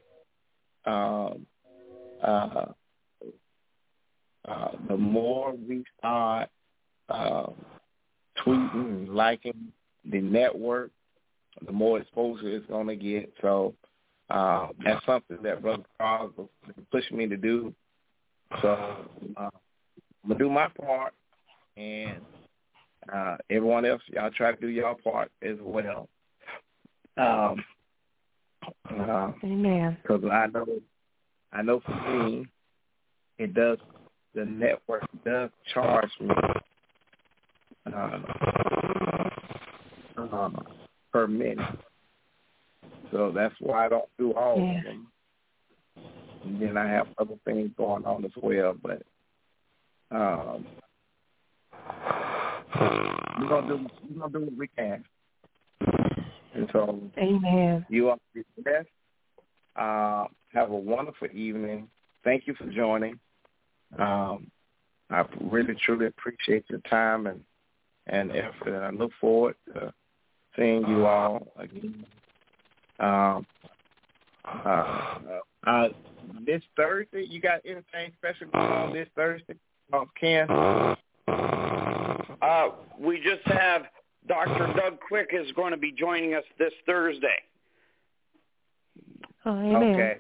The more we start tweeting and liking the network, the more exposure it's going to get. So that's something that Brother Carl pushed me to do. So I'm going to do my part, and everyone else, y'all try to do your part as well. Amen. Because I know for me, the network does charge me per minute. So that's why I don't do all of them. And then I have other things going on as well, but we're gonna do what we can. And so, amen. You all be blessed. Have a wonderful evening. Thank you for joining. I really, truly appreciate your time and effort, and I look forward to seeing you all again. This Thursday, you got anything special going on this Thursday, Ken? We just have Dr. Doug Quick is going to be joining us this Thursday. Oh, amen. Okay.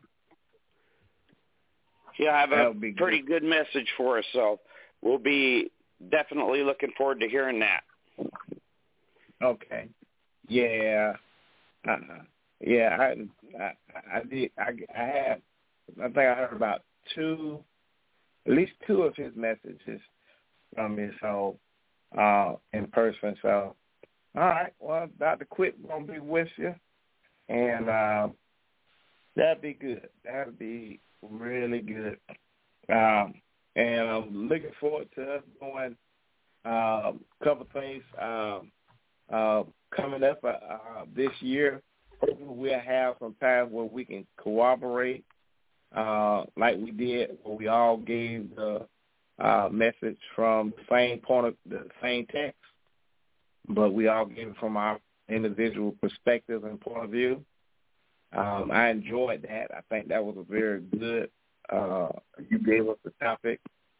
He'll have a pretty good message for us, so we'll be definitely looking forward to hearing that. Okay. Yeah. Yeah. I did. I think I heard about at least two of his messages from me, so in person. So, all right. Well, Dr. Quick gonna be with you, and that'd be good. That'd be really good. And I'm looking forward to us doing a couple things coming up this year. Hopefully we'll have some time where we can cooperate like we did, where we all gave the message from the same text, but we all gave it from our individual perspective and point of view. I enjoyed that. I think that was a very good, you gave us the topic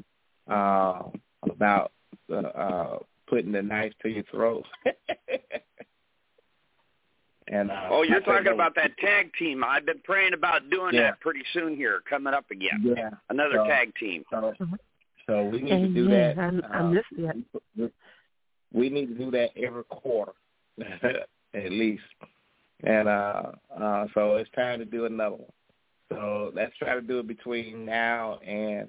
about putting the knife to your throat. And you're talking about that tag team. I've been praying about doing that pretty soon here, coming up again. Yeah. Another tag team. So we need to do that. I missed that. We need to do that every quarter, at least. And so it's time to do another one. So let's try to do it between now and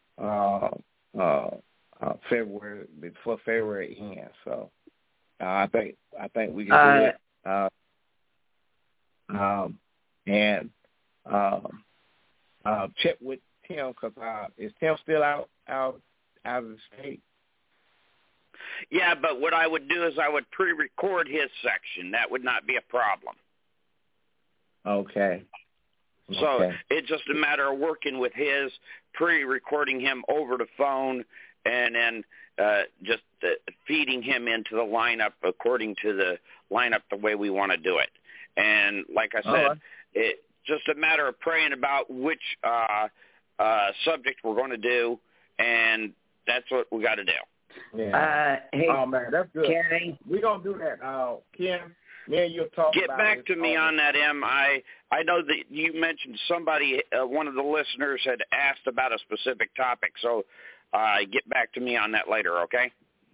February, before February ends. So I think we can do it. And check with Tim, because is Tim still out of the state? Yeah, but what I would do is I would pre-record his section. That would not be a problem. Okay. So it's just a matter of working with his, pre-recording him over the phone, and then just feeding him into the lineup according to the lineup the way we want to do it. And like I said, it's just a matter of praying about which subject we're going to do, and that's what we got to do. Yeah. Hey, oh, man, that's good. Kenny? We're going to do that. Ken, you'll talk Get about back to me on that, Em. I know that you mentioned somebody, one of the listeners had asked about a specific topic, so get back to me on that later, okay?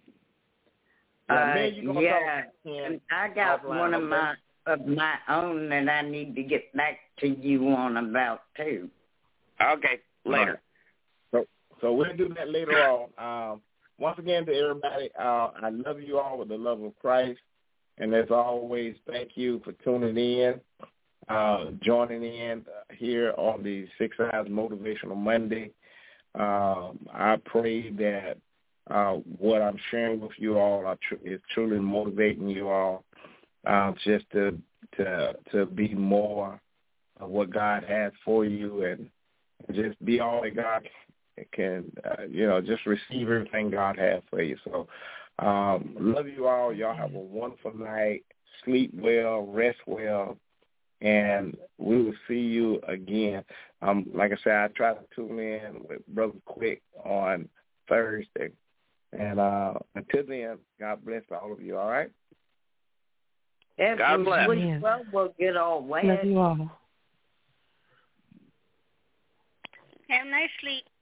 I got one of my own that I need to get back to you on about too. Okay, later. So we'll do that later on. once again to everybody, I love you all with the love of Christ. And as always, thank you for tuning in, joining in here on the 6 Eyes Motivational Monday. I pray that what I'm sharing with you all is truly motivating you all just to be more of what God has for you and just be all that God can, just receive everything God has for you. So love you all. Y'all have a wonderful night. Sleep well, rest well, and we will see you again. Like I said, I try to tune in with Brother Quick on Thursday. And until then, God bless all of you, all right? God bless. Well, we'll get all wet. Love you all. Have a nice sleep.